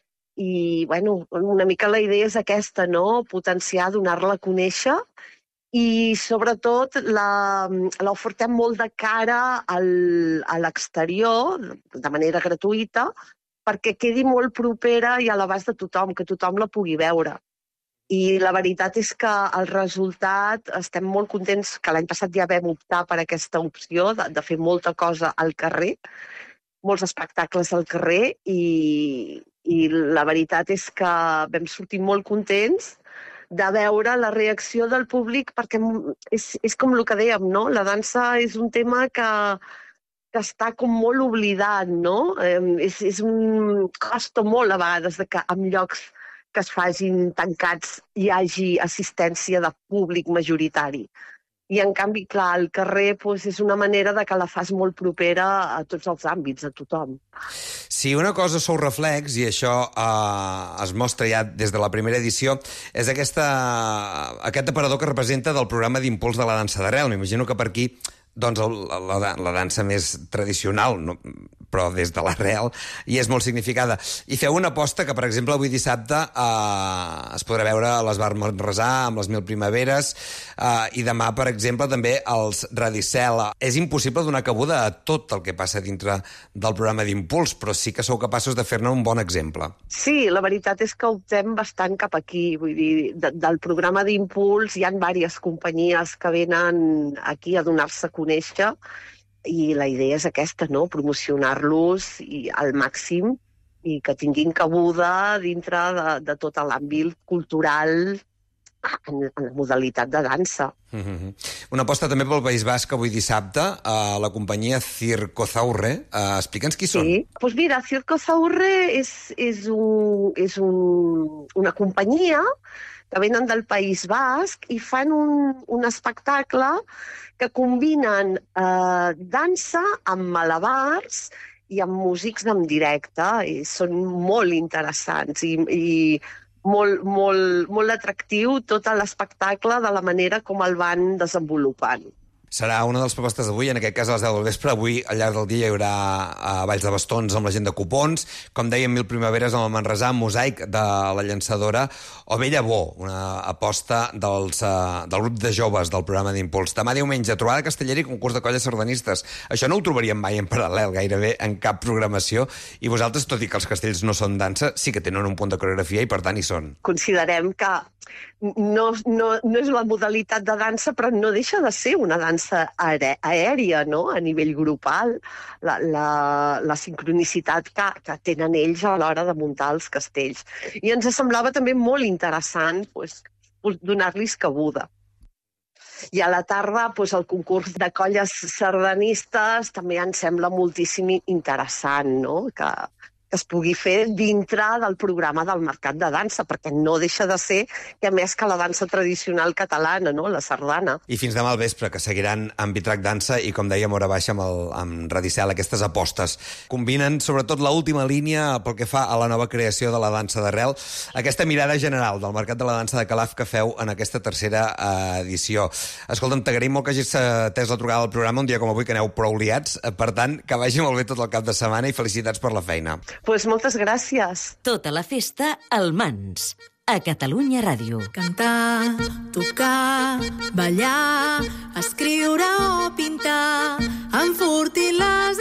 [SPEAKER 19] i, bueno, una mica la idea és aquesta, no? Potenciar, donar-la a conèixer i, sobretot, l'ofertem molt de cara al, a l'exterior, de manera gratuïta, perquè quedi molt propera i a l'abast de tothom, que tothom la pugui veure. I la veritat és que el resultat, estem molt contents que l'any passat ja vam optar per aquesta opció de, de fer molta cosa al carrer, molts espectacles al carrer, i, i la veritat és que vam sortir molt contents de veure la reacció del públic, perquè és, és com el que dèiem, no? La dansa és un tema que, que està com molt oblidat, no? Eh, és, és un... costa molt a vegades de que en llocs que es facin tancats hi hagi assistència de públic majoritari. I, en canvi, clar, al carrer doncs, és una manera de que la fas molt propera a tots els àmbits, a tothom.
[SPEAKER 16] Si una cosa sou reflex, i això eh, es mostra ja des de la primera edició, és aquesta, aquest aparador que representa del programa d'impuls de la dansa d'arrel. M'imagino que per aquí doncs, la, la, la dansa més tradicional, no? Però des de l'arrel, i és molt significada. I feu una aposta que, per exemple, avui dissabte eh, es podrà veure a l'Esbar Manresà, amb les Mil Primaveres, eh, i demà, per exemple, també als Radicel. És impossible donar cabuda a tot el que passa dintre del programa d'Impuls, però sí que sou capaços de fer-ne un bon exemple.
[SPEAKER 19] Sí, la veritat és que optem bastant cap aquí. Vull dir, de, del programa d'Impuls hi ha diverses companyies que venen aquí a donar-se a conèixer, i la idea és aquesta, no? Promocionar-los i al màxim i que tinguin cabuda dintre de, de tot l'àmbit cultural en, en la modalitat de dansa.
[SPEAKER 16] Mm-hmm. Una aposta també pel País Basc avui dissabte a la companyia Circo Zaurre. Uh, Explica'ns qui són.
[SPEAKER 19] Sí, doncs pues mira, Circo Zaurre és, és, un, és un, una companyia que venen del País Basc i fan un, un espectacle que combinen eh, dansa amb malabars i amb músics en directe. I són molt interessants i, i molt, molt, molt atractiu tot l'espectacle de la manera com el van desenvolupant.
[SPEAKER 16] Serà una de les propostes d'avui, en aquest cas a les deu del vespre. Avui, al llarg del dia, hi haurà a Valls de Bastons amb la gent de Copons, com dèiem, Mil Primaveres amb el Manresà, Mosaic de la Llançadora, o Bella Bo, una aposta dels, uh, del grup de joves del programa d'Impuls. Demà diumenge, trobada castellera i concurs de colles sardanistes. Això no ho trobaríem mai en paral·lel, gairebé en cap programació, i vosaltres, tot i que els castells no són dansa, sí que tenen un punt de coreografia i, per tant, hi són.
[SPEAKER 19] Considerem que no, no, no és la modalitat de dansa, però no deixa de ser una dansa aèria, no? A nivell grupal, la, la, la sincronicitat que, que tenen ells a l'hora de muntar els castells. I ens semblava també molt interessant pues, pues, donar-los cabuda. I a la tarda pues, el concurs de colles sardanistes també ens sembla moltíssim interessant, no? Que, que es pugui fer dintre del programa del Mercat de Dansa, perquè no deixa de ser que més que la dansa tradicional catalana, no? La sardana.
[SPEAKER 16] I fins demà al vespre, que seguiran amb Bitrac Dansa i, com dèiem, hora baixa amb, el, amb Radicel, aquestes apostes. Combinen, sobretot, l'última línia pel que fa a la nova creació de la dansa d'arrel, aquesta mirada general del Mercat de la Dansa de Calaf que feu en aquesta tercera edició. Escolta'm, t'agraïm molt que hagis atès la trucada al programa un dia com avui, que aneu prou liats. Per tant, que vagi molt bé tot el cap de setmana i felicitats per la feina.
[SPEAKER 19] Pues moltes gràcies.
[SPEAKER 15] Tota la festa al Mans, a Catalunya Ràdio.
[SPEAKER 10] Cantar, tocar, ballar, escriure o pintar, enfortir les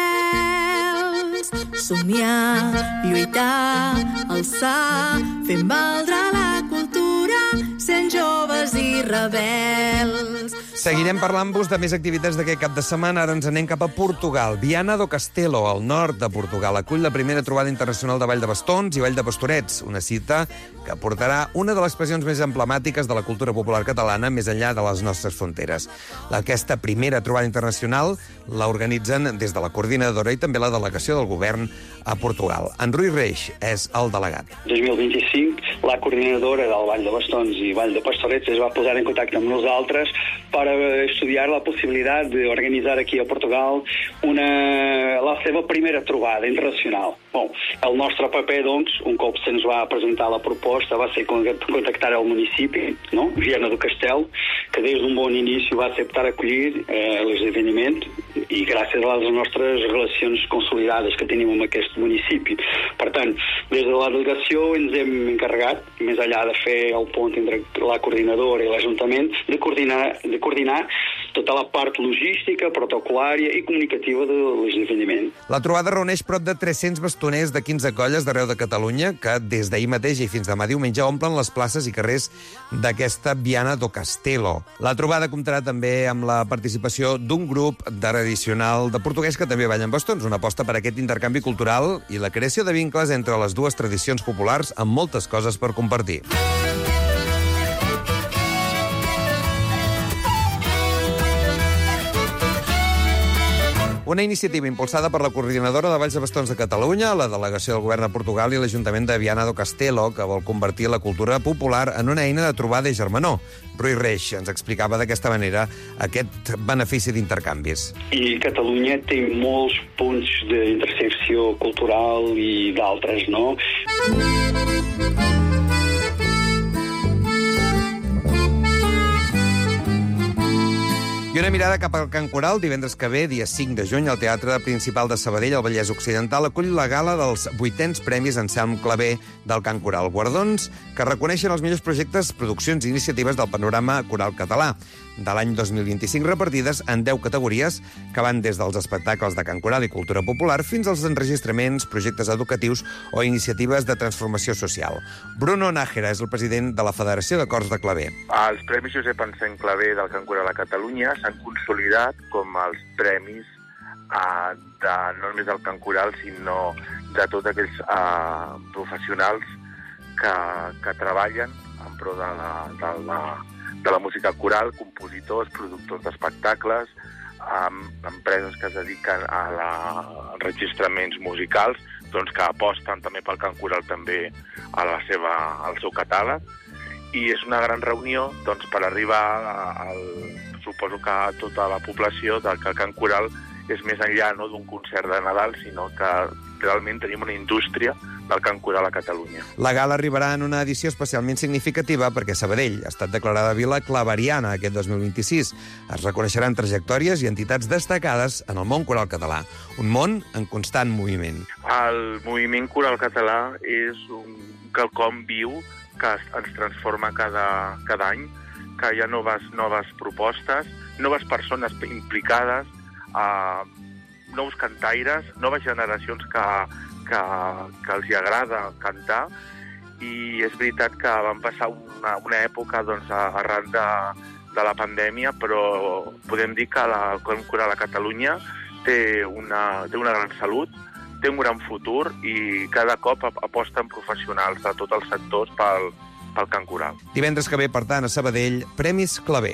[SPEAKER 10] arrels, somiar, lluitar, alçar, fent valdre la cultura, sent joves i rebels.
[SPEAKER 16] Seguirem parlant-vos de més activitats d'aquest cap de setmana. Ara ens anem cap a Portugal. Viana do Castelo, al nord de Portugal, acull la primera trobada internacional de Vall de Bastons i Vall de Pastorets, una cita que portarà una de les expressions més emblemàtiques de la cultura popular catalana més enllà de les nostres fronteres. Aquesta primera trobada internacional la organitzen des de la coordinadora i també la delegació del govern a Portugal. En Rui Reix és el delegat.
[SPEAKER 17] dos mil vint-i-cinc, la coordinadora del Vall de Bastons i Vall de Pastorets es va posar en contacte amb nosaltres per estudiar la possibilitat d'organitzar aquí a Portugal una, la seva primera trobada internacional. Bon, el nostre paper, doncs, un cop se'ns va presentar la proposta, va ser contactar el municipi, no? Viana do Castelo, que des d'un bon inici va acceptar acollir eh, l'esdeveniment i gràcies a les nostres relacions consolidades que tenim amb aquest municipi. Per tant, des de la delegació ens hem encarregat, més enllà de fer el pont entre la coordinadora i l'Ajuntament, de coordinar, de coordinar tota la part logística, protocolària i comunicativa de l'esdeveniment.
[SPEAKER 16] La trobada reuneix prop de tres-cents bastoners de quinze colles d'arreu de Catalunya que des d'ahir mateix i fins demà diumenge omplen les places i carrers d'aquesta Viana do Castelo. La trobada comptarà també amb la participació d'un grup tradicional de portuguès que també ballen bastons, una aposta per aquest intercanvi cultural i la creació de vincles entre les dues tradicions populars amb moltes coses per compartir. Una iniciativa impulsada per la coordinadora de Valls de Bastons de Catalunya, la delegació del govern de Portugal i l'Ajuntament de Viana do Castelo, que vol convertir la cultura popular en una eina de trobada i germanor. Rui Reix ens explicava d'aquesta manera aquest benefici d'intercanvis.
[SPEAKER 17] I Catalunya té molts punts d'intersecció cultural i d'altres, no?
[SPEAKER 16] I I una mirada cap al Can Coral. Divendres que ve, dia cinc de juny, al Teatre Principal de Sabadell, al Vallès Occidental, acull la gala dels vuitens Premis Enselm Clavé del Can Coral. Guardons que reconeixen els millors projectes, produccions i iniciatives del panorama coral català de l'any dos mil vint-i-cinc, repartides en deu categories que van des dels espectacles de Can Coral i cultura popular fins als enregistraments, projectes educatius o iniciatives de transformació social. Bruno Nájera és el president de la Federació de Cors de Clavé.
[SPEAKER 9] Els Premis Josep Anselm Clavé del Can Coral a Catalunya s'han consolidat com els premis eh, de, no només del Can Coral, sinó de tots aquells eh, professionals que, que treballen en pro de la, de la de la música coral, compositors, productors d'espectacles, amb empreses que es dediquen a la, als enregistraments musicals, doncs que aposten també pel Can Coral també a la seva, al seu catàleg. I és una gran reunió doncs, per arribar al, suposo que a tota la població del que el Can Coral és més enllà no, d'un concert de Nadal, sinó que realment tenim una indústria del Can Coral a Catalunya.
[SPEAKER 16] La gala arribarà en una edició especialment significativa perquè Sabadell ha estat declarada Vila Claveriana aquest dos mil vint-i-sis. Es reconeixeran trajectòries i entitats destacades en el món coral català, un món en constant moviment.
[SPEAKER 9] El moviment coral català és un quelcom viu que ens transforma cada, cada any, que hi ha noves, noves propostes, noves persones implicades, eh, nous cantaires, noves generacions que Que, que els hi agrada cantar, i és veritat que van passar una, una època doncs, arran de, de la pandèmia, però podem dir que la, el Can Coral a Catalunya té una, té una gran salut, té un gran futur i cada cop aposten professionals de tots els sectors pel, pel Can Coral.
[SPEAKER 16] Divendres que ve, per tant, a Sabadell, Premis Clavé.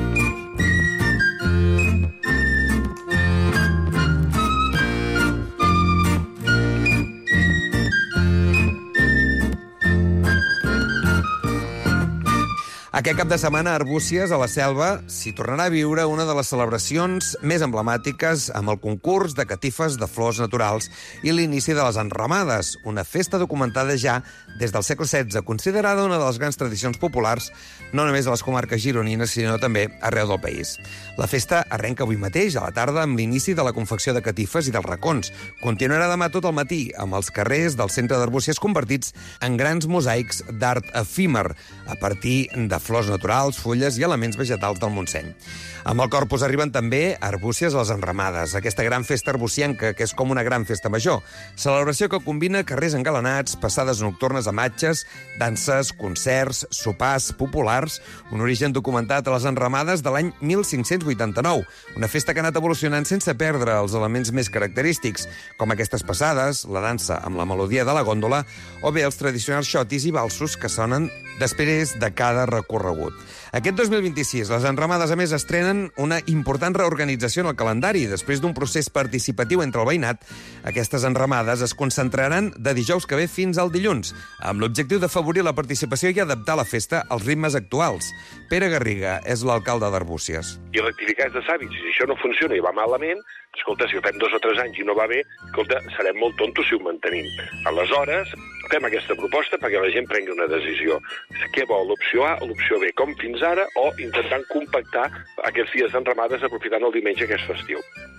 [SPEAKER 16] Aquest cap de setmana a Arbúcies, a la Selva, s'hi tornarà a viure una de les celebracions més emblemàtiques amb el concurs de catifes de flors naturals i l'inici de les enramades, una festa documentada ja des del segle setze, considerada una de les grans tradicions populars, no només a les comarques gironines, sinó també arreu del país. La festa arrenca avui mateix, a la tarda, amb l'inici de la confecció de catifes i dels racons. Continuarà demà tot el matí, amb els carrers del centre d'Arbúcies convertits en grans mosaics d'art efímer, a partir de flors naturals, fulles i elements vegetals del Montseny. Amb el Corpus arriben també a Arbúcies les enramades, aquesta gran festa arbucienca, que és com una gran festa major. Celebració que combina carrers engalanats, passades nocturnes amb atxes, danses, concerts, sopars populars, un origen documentat a les enramades de l'any mil cinc-cents vuitanta-nou, una festa que ha anat evolucionant sense perdre els elements més característics, com aquestes passades, la dansa amb la melodia de la gòndola, o bé els tradicionals xotis i balsos que sonen després de cada recorregut. Aquest dos mil vint-i-sis, les enramades, a més, estrenen una important reorganització en el calendari. Després d'un procés participatiu entre el veïnat, aquestes enramades es concentraran de dijous que ve fins al dilluns, amb l'objectiu d'afavorir la participació i adaptar la festa als ritmes actuals. Pere Garriga és l'alcalde d'Arbúcies.
[SPEAKER 11] I rectificar és de sàvits. Si això no funciona i va malament, escolta, si ho fem dos o tres anys i no va bé, escolta, serem molt tontos si ho mantenim. Aleshores, fem aquesta proposta perquè la gent prengui una decisió. Què vol, l'opció A o l'opció B, com fins ara, o intentant compactar aquests dies d'enramades aprofitant el diumenge que és festiu.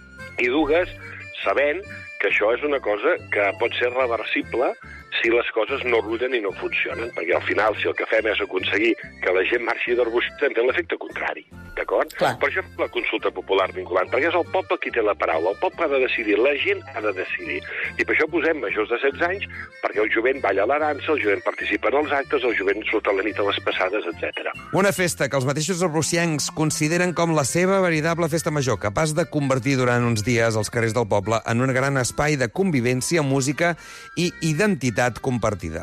[SPEAKER 11] I dues, sabent que això és una cosa que pot ser reversible si les coses no ruten i no funcionen, perquè al final, si el que fem és aconseguir que la gent marxi d'Arbúcies, té l'efecte contrari, d'acord? Per això la consulta popular vinculant, perquè és el poble qui té la paraula, el poble ha de decidir, la gent ha de decidir, i per això posem majors de setze anys, perquè el jovent balla a l'arança, el jovent participa en els actes, el jovent surt a la nit a les passades, etcètera.
[SPEAKER 16] Una festa que els mateixos arbuciencs consideren com la seva veritable festa major, capaç de convertir durant uns dies els carrers del poble en un gran espai de convivència, música i identitat compartida.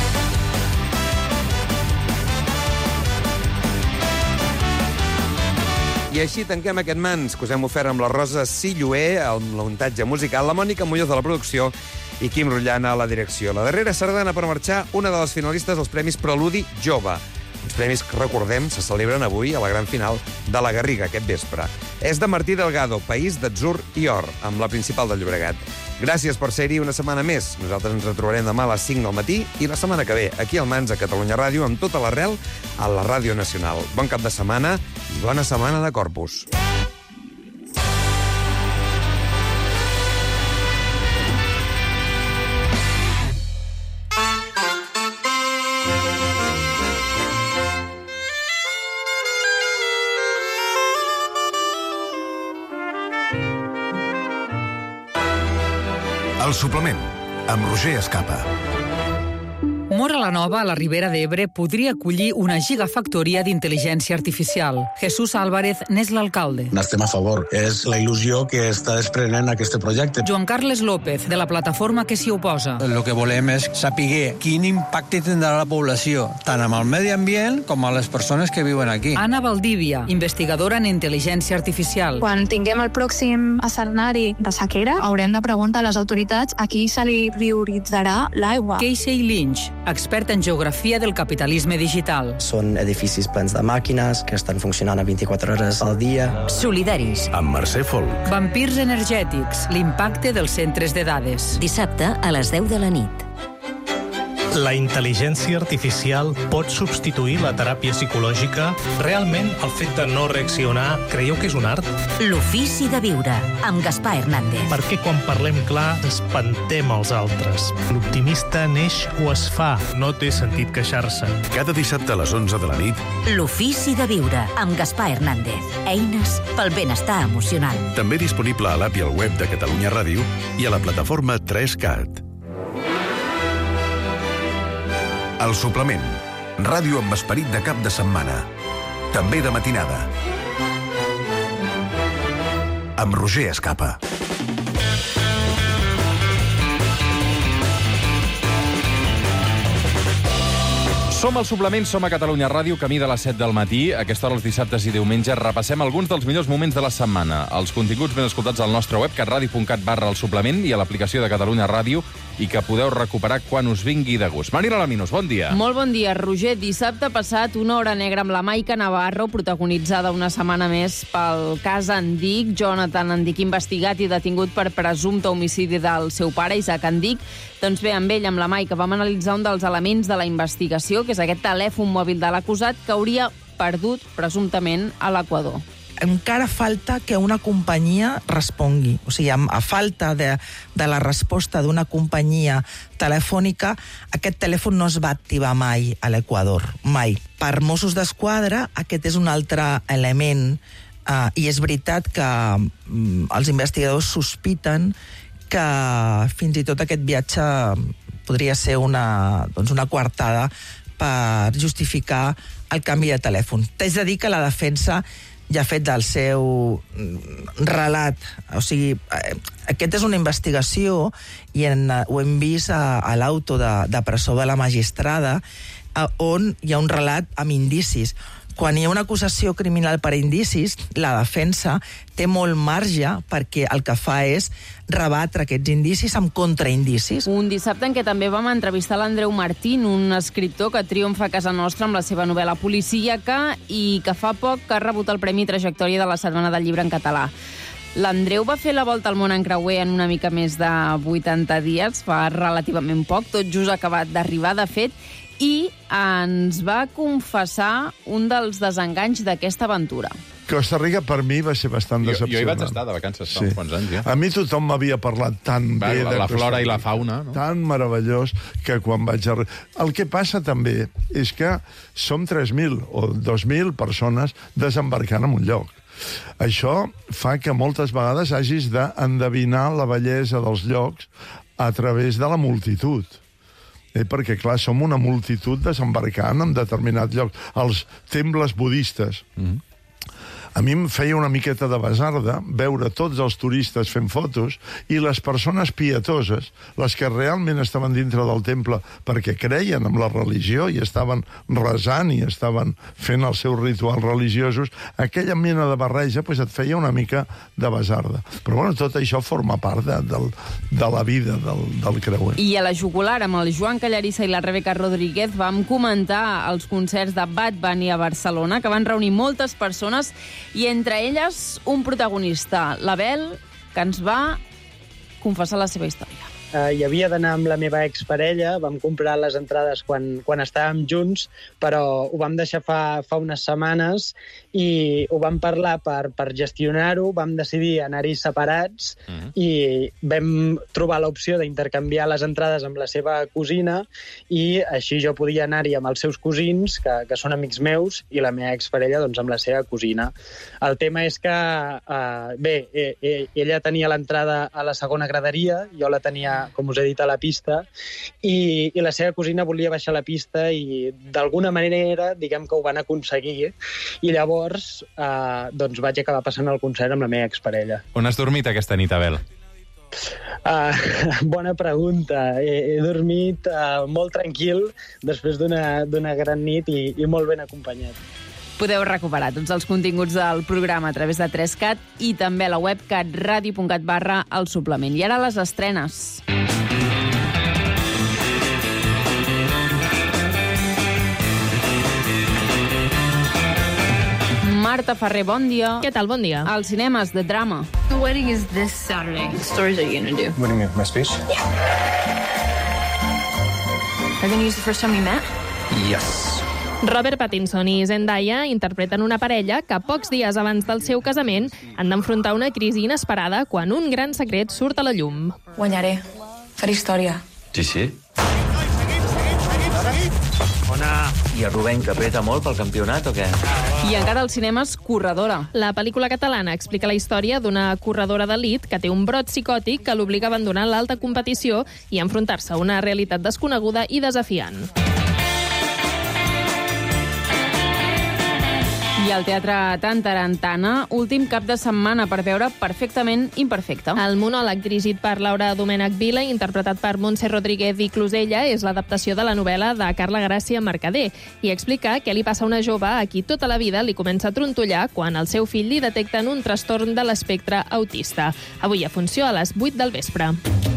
[SPEAKER 16] I així tanquem aquest Mans, que us hem ofert amb la Rosa Silloé, amb el muntatge musical, la Mònica Muñoz de la producció i Quim Rotllana a la direcció. La darrera sardana per marxar, una de les finalistes dels Premis Preludi Jove. Uns premis que, recordem, se celebren avui a la gran final de la Garriga, aquest vespre. És de Martí Delgado, País d'Atzur i Or, amb la Principal del Llobregat. Gràcies per ser-hi una setmana més. Nosaltres ens retrobarem demà a les cinc del matí i la setmana que ve, aquí al Mans, a Catalunya Ràdio, amb tota l'arrel a la Ràdio Nacional. Bon cap de setmana i bona setmana de Corpus.
[SPEAKER 1] El suplement, amb Roger Escapa.
[SPEAKER 4] Móra la Nova, a la Ribera d'Ebre, podria acollir una gigafactoria d'intel·ligència artificial. Jesús Álvarez n'és l'alcalde.
[SPEAKER 12] N'estem a favor. És la il·lusió que està desprenent aquest projecte.
[SPEAKER 4] Joan Carles López, de la plataforma que s'hi oposa.
[SPEAKER 14] El que volem és saber quin impacte tindrà la població, tant amb el medi ambient com a les persones que viuen aquí.
[SPEAKER 4] Anna Valdívia, investigadora en intel·ligència artificial.
[SPEAKER 24] Quan tinguem el pròxim escenari de sequera, haurem de preguntar a les autoritats a qui se li prioritzarà l'aigua.
[SPEAKER 4] Casey Lynch, expert en geografia del capitalisme digital.
[SPEAKER 25] Són edificis plens de màquines que estan funcionant a vint-i-quatre hores al dia.
[SPEAKER 15] Solidaris.
[SPEAKER 1] Amb Mercè Folk.
[SPEAKER 4] Vampirs energètics, l'impacte dels centres de dades.
[SPEAKER 15] Dissabte a les deu de la nit.
[SPEAKER 26] La intel·ligència artificial pot substituir la teràpia psicològica? Realment, el fet de no reaccionar, creieu que és un art?
[SPEAKER 15] L'ofici de viure, amb Gaspar Hernández.
[SPEAKER 26] Perquè quan parlem clar, espantem els altres. L'optimista neix o es fa, no té sentit queixar-se.
[SPEAKER 1] Cada dissabte a les onze de la nit.
[SPEAKER 15] L'ofici de viure, amb Gaspar Hernández. Eines pel benestar emocional.
[SPEAKER 1] També disponible a l'app i al web de Catalunya Ràdio i a la plataforma tres cat. El suplement. Ràdio amb esperit de cap de setmana. També de matinada. Amb Roger Escapa.
[SPEAKER 2] Som al suplement, som a Catalunya Ràdio, camí de les set del matí. A aquesta hora, els dissabtes i diumenges, repassem alguns dels millors moments de la setmana. Els continguts ben escoltats al nostre web, catradio punt cat barra el suplement, i a l'aplicació de Catalunya Ràdio, i que podeu recuperar quan us vingui de gust. Marina Laminos, bon dia.
[SPEAKER 27] Molt bon dia, Roger. Dissabte passat, una hora negra amb la Maica Navarro, protagonitzada una setmana més pel cas Andic. Jonathan Andic, investigat i detingut per presumpte homicidi del seu pare, Isaac Andic. Doncs bé, amb ell, amb la Maica, vam analitzar un dels elements de la investigació, que és aquest telèfon mòbil de l'acusat que hauria perdut, presumptament, a l'Equador.
[SPEAKER 28] Encara falta que una companyia respongui. O sigui, a falta de, de la resposta d'una companyia telefònica, aquest telèfon no es va activar mai a l'Equador, mai. Per Mossos d'Esquadra, aquest és un altre element, eh, i és veritat que mm, els investigadors sospiten que fins i tot aquest viatge podria ser una, doncs una coartada per justificar el canvi de telèfon. T'haig de dir que la defensa ja ha fet del seu relat. O sigui, aquest és una investigació i en, ho hem vist a, a l'auto de, de presó de la magistrada, on hi ha un relat amb indicis. Quan hi ha una acusació criminal per indicis, la defensa té molt marge perquè el que fa és rebatre aquests indicis amb contraindicis.
[SPEAKER 27] Un dissabte en què també vam entrevistar l'Andreu Martín, un escriptor que triomfa a casa nostra amb la seva novel·la policíaca i que fa poc que ha rebut el Premi Trajectòria de la Setmana del Llibre en català. L'Andreu va fer la volta al món en creuer en una mica més de vuitanta dies, fa relativament poc, tot just acabat d'arribar, de fet, i ens va confessar un dels desenganys d'aquesta aventura.
[SPEAKER 29] Costa Rica per mi va ser bastant decepcionant.
[SPEAKER 2] Jo, jo hi vaig estar de vacances fa sí. uns quants anys, ja.
[SPEAKER 29] A mi tothom m'havia parlat tan
[SPEAKER 2] va,
[SPEAKER 29] bé
[SPEAKER 2] la,
[SPEAKER 29] de
[SPEAKER 2] la flora i la fauna, no?
[SPEAKER 29] Tan meravellós que quan vaig arribar... El que passa també és que som tres mil o dos mil persones desembarcant en un lloc. Això fa que moltes vegades hagis d'endevinar la bellesa dels llocs a través de la multitud. Eh, perquè, clar, som una multitud desembarcant en determinat lloc. Els temples budistes. Mm-hmm. A mi em feia una miqueta de basarda veure tots els turistes fent fotos i les persones pietoses, les que realment estaven dintre del temple perquè creien en la religió i estaven resant i estaven fent els seus rituals religiosos, aquella mena de barreja pues, et feia una mica de basarda. Però bueno, tot això forma part de, del, de la vida del, del creuer.
[SPEAKER 27] I a la jugular, amb el Joan Callarissa i la Rebeca Rodríguez, vam comentar els concerts de Bad Bunny a Barcelona, que van reunir moltes persones i entre elles un protagonista, l'Abel, que ens va confessar la seva història.
[SPEAKER 30] Uh, hi havia d'anar amb la meva exparella, vam comprar les entrades quan, quan estàvem junts, però ho vam deixar fa, fa unes setmanes i ho vam parlar per, per gestionar-ho, vam decidir anar-hi separats uh-huh. i vam trobar l'opció d'intercanviar les entrades amb la seva cosina i així jo podia anar-hi amb els seus cosins, que, que són amics meus, i la meva exparella doncs, amb la seva cosina. El tema és que, uh, bé, eh, eh, ella tenia l'entrada a la segona graderia, jo la tenia a, com us he dit, a la pista, i, i la seva cosina volia baixar a la pista i d'alguna manera, diguem que ho van aconseguir, i llavors eh, doncs vaig acabar passant el concert amb la meva exparella.
[SPEAKER 2] On has dormit aquesta nit, Abel?
[SPEAKER 30] Uh, bona pregunta. He, he dormit uh, molt tranquil després d'una gran nit i, i molt ben acompanyat.
[SPEAKER 27] Podeu recuperar tots els continguts del programa a través de tres cat i també a la web catradio.cat barra el suplement. I ara les estrenes. Marta Ferrer, bon dia.
[SPEAKER 3] Què tal? Bon dia.
[SPEAKER 27] Als cinemes de drama.
[SPEAKER 3] The wedding is this Saturday. What stories are you going to do?
[SPEAKER 5] What do you mean, my speech?
[SPEAKER 3] Yeah. Are you going to use the first time we met?
[SPEAKER 5] Yes.
[SPEAKER 3] Robert Pattinson i Zendaya interpreten una parella que pocs dies abans del seu casament han d'enfrontar una crisi inesperada quan un gran secret surt a la llum. Guanyaré. Faré història.
[SPEAKER 5] Sí, sí. Ona. I el Rubén, que apreta molt pel campionat o què?
[SPEAKER 27] I encara als cinemes, Corredora.
[SPEAKER 3] La pel·lícula catalana explica la història d'una corredora d'elit que té un brot psicòtic que l'obliga a abandonar l'alta competició i a enfrontar-se a una realitat desconeguda i desafiant. I al Teatre Tantarantana, últim cap de setmana per veure Perfectament imperfecte. El monòleg dirigit per Laura Domènech Vila, interpretat per Montse Rodríguez i Closella, és l'adaptació de la novel·la de Carla Gràcia Mercader i explica què li passa a una jove a qui tota la vida li comença a trontollar quan al seu fill li detecten un trastorn de l'espectre autista. Avui a funció a les vuit del vespre.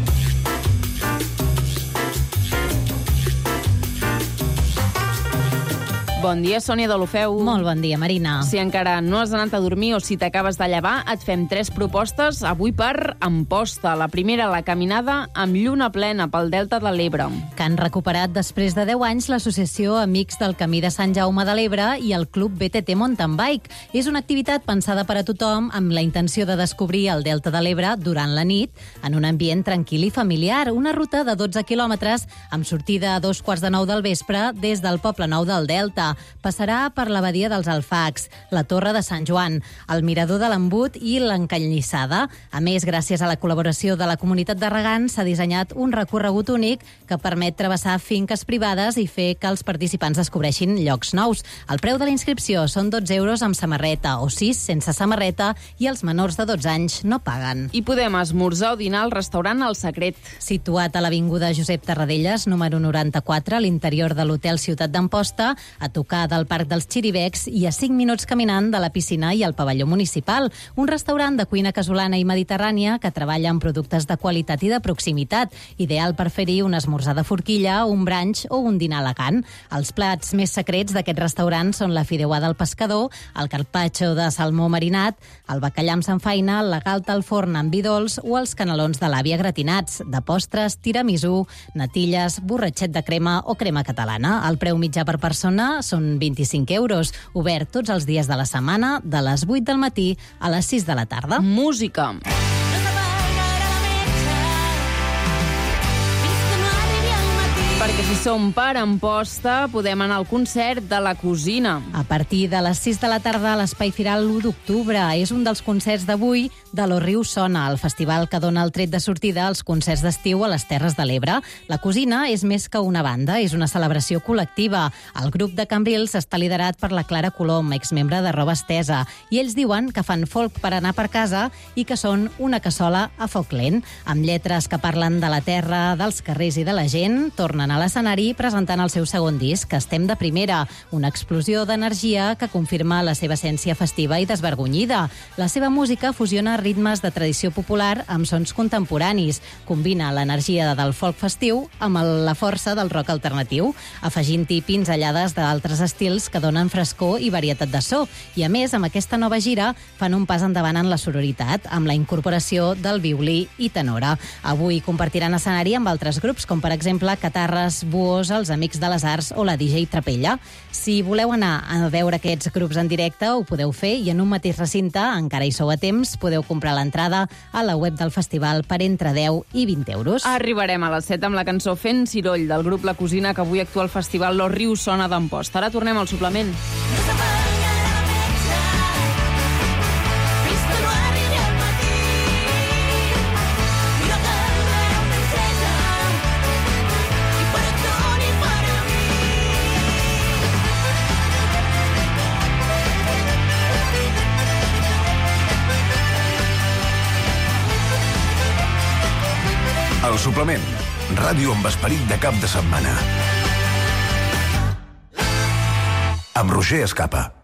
[SPEAKER 27] Bon dia, Sònia Deulofeu.
[SPEAKER 6] Molt bon dia, Marina.
[SPEAKER 27] Si encara no has anat a dormir o si t'acabes de llevar, et fem tres propostes avui per Amposta. La primera, la caminada amb lluna plena pel Delta de l'Ebre.
[SPEAKER 6] Que han recuperat després de deu anys l'Associació Amics del Camí de Sant Jaume de l'Ebre i el Club B T T Mountain Bike. És una activitat pensada per a tothom amb la intenció de descobrir el Delta de l'Ebre durant la nit en un ambient tranquil i familiar. Una ruta de dotze quilòmetres amb sortida a dos quarts de nou del vespre des del Poble Nou del Delta. Passarà per la badia dels Alfacs, la Torre de Sant Joan, el Mirador de l'Embut i l'Encanyissada. A més, gràcies a la col·laboració de la comunitat de regants, s'ha dissenyat un recorregut únic que permet travessar finques privades i fer que els participants descobreixin llocs nous. El preu de la inscripció són dotze euros amb samarreta o sis sense samarreta i els menors de dotze anys no paguen.
[SPEAKER 27] I podem esmorzar o dinar al restaurant El Secret.
[SPEAKER 6] Situat a l'avinguda Josep Tarradellas, número noranta-quatre, a l'interior de l'Hotel Ciutat d'Amposta, a tocar del Parc dels Xiribecs i a cinc minuts caminant de la piscina i el pavelló municipal. Un restaurant de cuina casolana i mediterrània que treballa amb productes de qualitat i de proximitat, ideal per fer-hi un esmorzar de forquilla, un brunch o un dinar elegant. Els plats més secrets d'aquest restaurant són la fideuà del pescador, el carpaccio de salmó marinat, el bacallà amb samfaina, la galta al forn amb vi dolç o els canelons de l'àvia gratinats. De postres, tiramisú, natilles, borratxet de crema o crema catalana. El preu mitjà per persona són vint-i-cinc euros, obert tots els dies de la setmana, de les vuit del matí a les sis de la tarda.
[SPEAKER 27] Música. Perquè si som per Amposta, podem anar al concert de La Cosina.
[SPEAKER 6] A partir de les sis de la tarda a l'Espai Firal l'u d'octubre. És un dels concerts d'avui de Lo Riu Sona, el festival que dona el tret de sortida als concerts d'estiu a les Terres de l'Ebre. La Cosina és més que una banda, és una celebració col·lectiva. El grup de Cambrils està liderat per la Clara Colom, exmembre de Roba Estesa, i ells diuen que fan folk per anar per casa i que són una cassola a foc lent, amb lletres que parlen de la terra, dels carrers i de la gent. Tornen a l'escenari presentant el seu segon disc, Estem de primera, una explosió d'energia que confirma la seva essència festiva i desvergonyida. La seva música fusiona ritmes de tradició popular amb sons contemporanis, combina l'energia del folk festiu amb la força del rock alternatiu, afegint-hi pinzellades d'altres estils que donen frescor i varietat de so. I a més, amb aquesta nova gira, fan un pas endavant en la sororitat, amb la incorporació del violí i tenora. Avui compartiran escenari amb altres grups, com per exemple Catarres, Buos, els Amics de les Arts o la D J Trapella. Si voleu anar a veure aquests grups en directe, ho podeu fer i en un mateix recinte, encara hi sou a temps, podeu comprar l'entrada a la web del festival per entre deu i vint euros.
[SPEAKER 27] Arribarem a les set amb la cançó Fent Ciroll del grup La Cosina, que avui actua al festival Lo Riu Sona d'Amposta. Ara tornem al suplement.
[SPEAKER 1] El suplement. Ràdio amb esperit de cap de setmana. Amb Roger Escapa.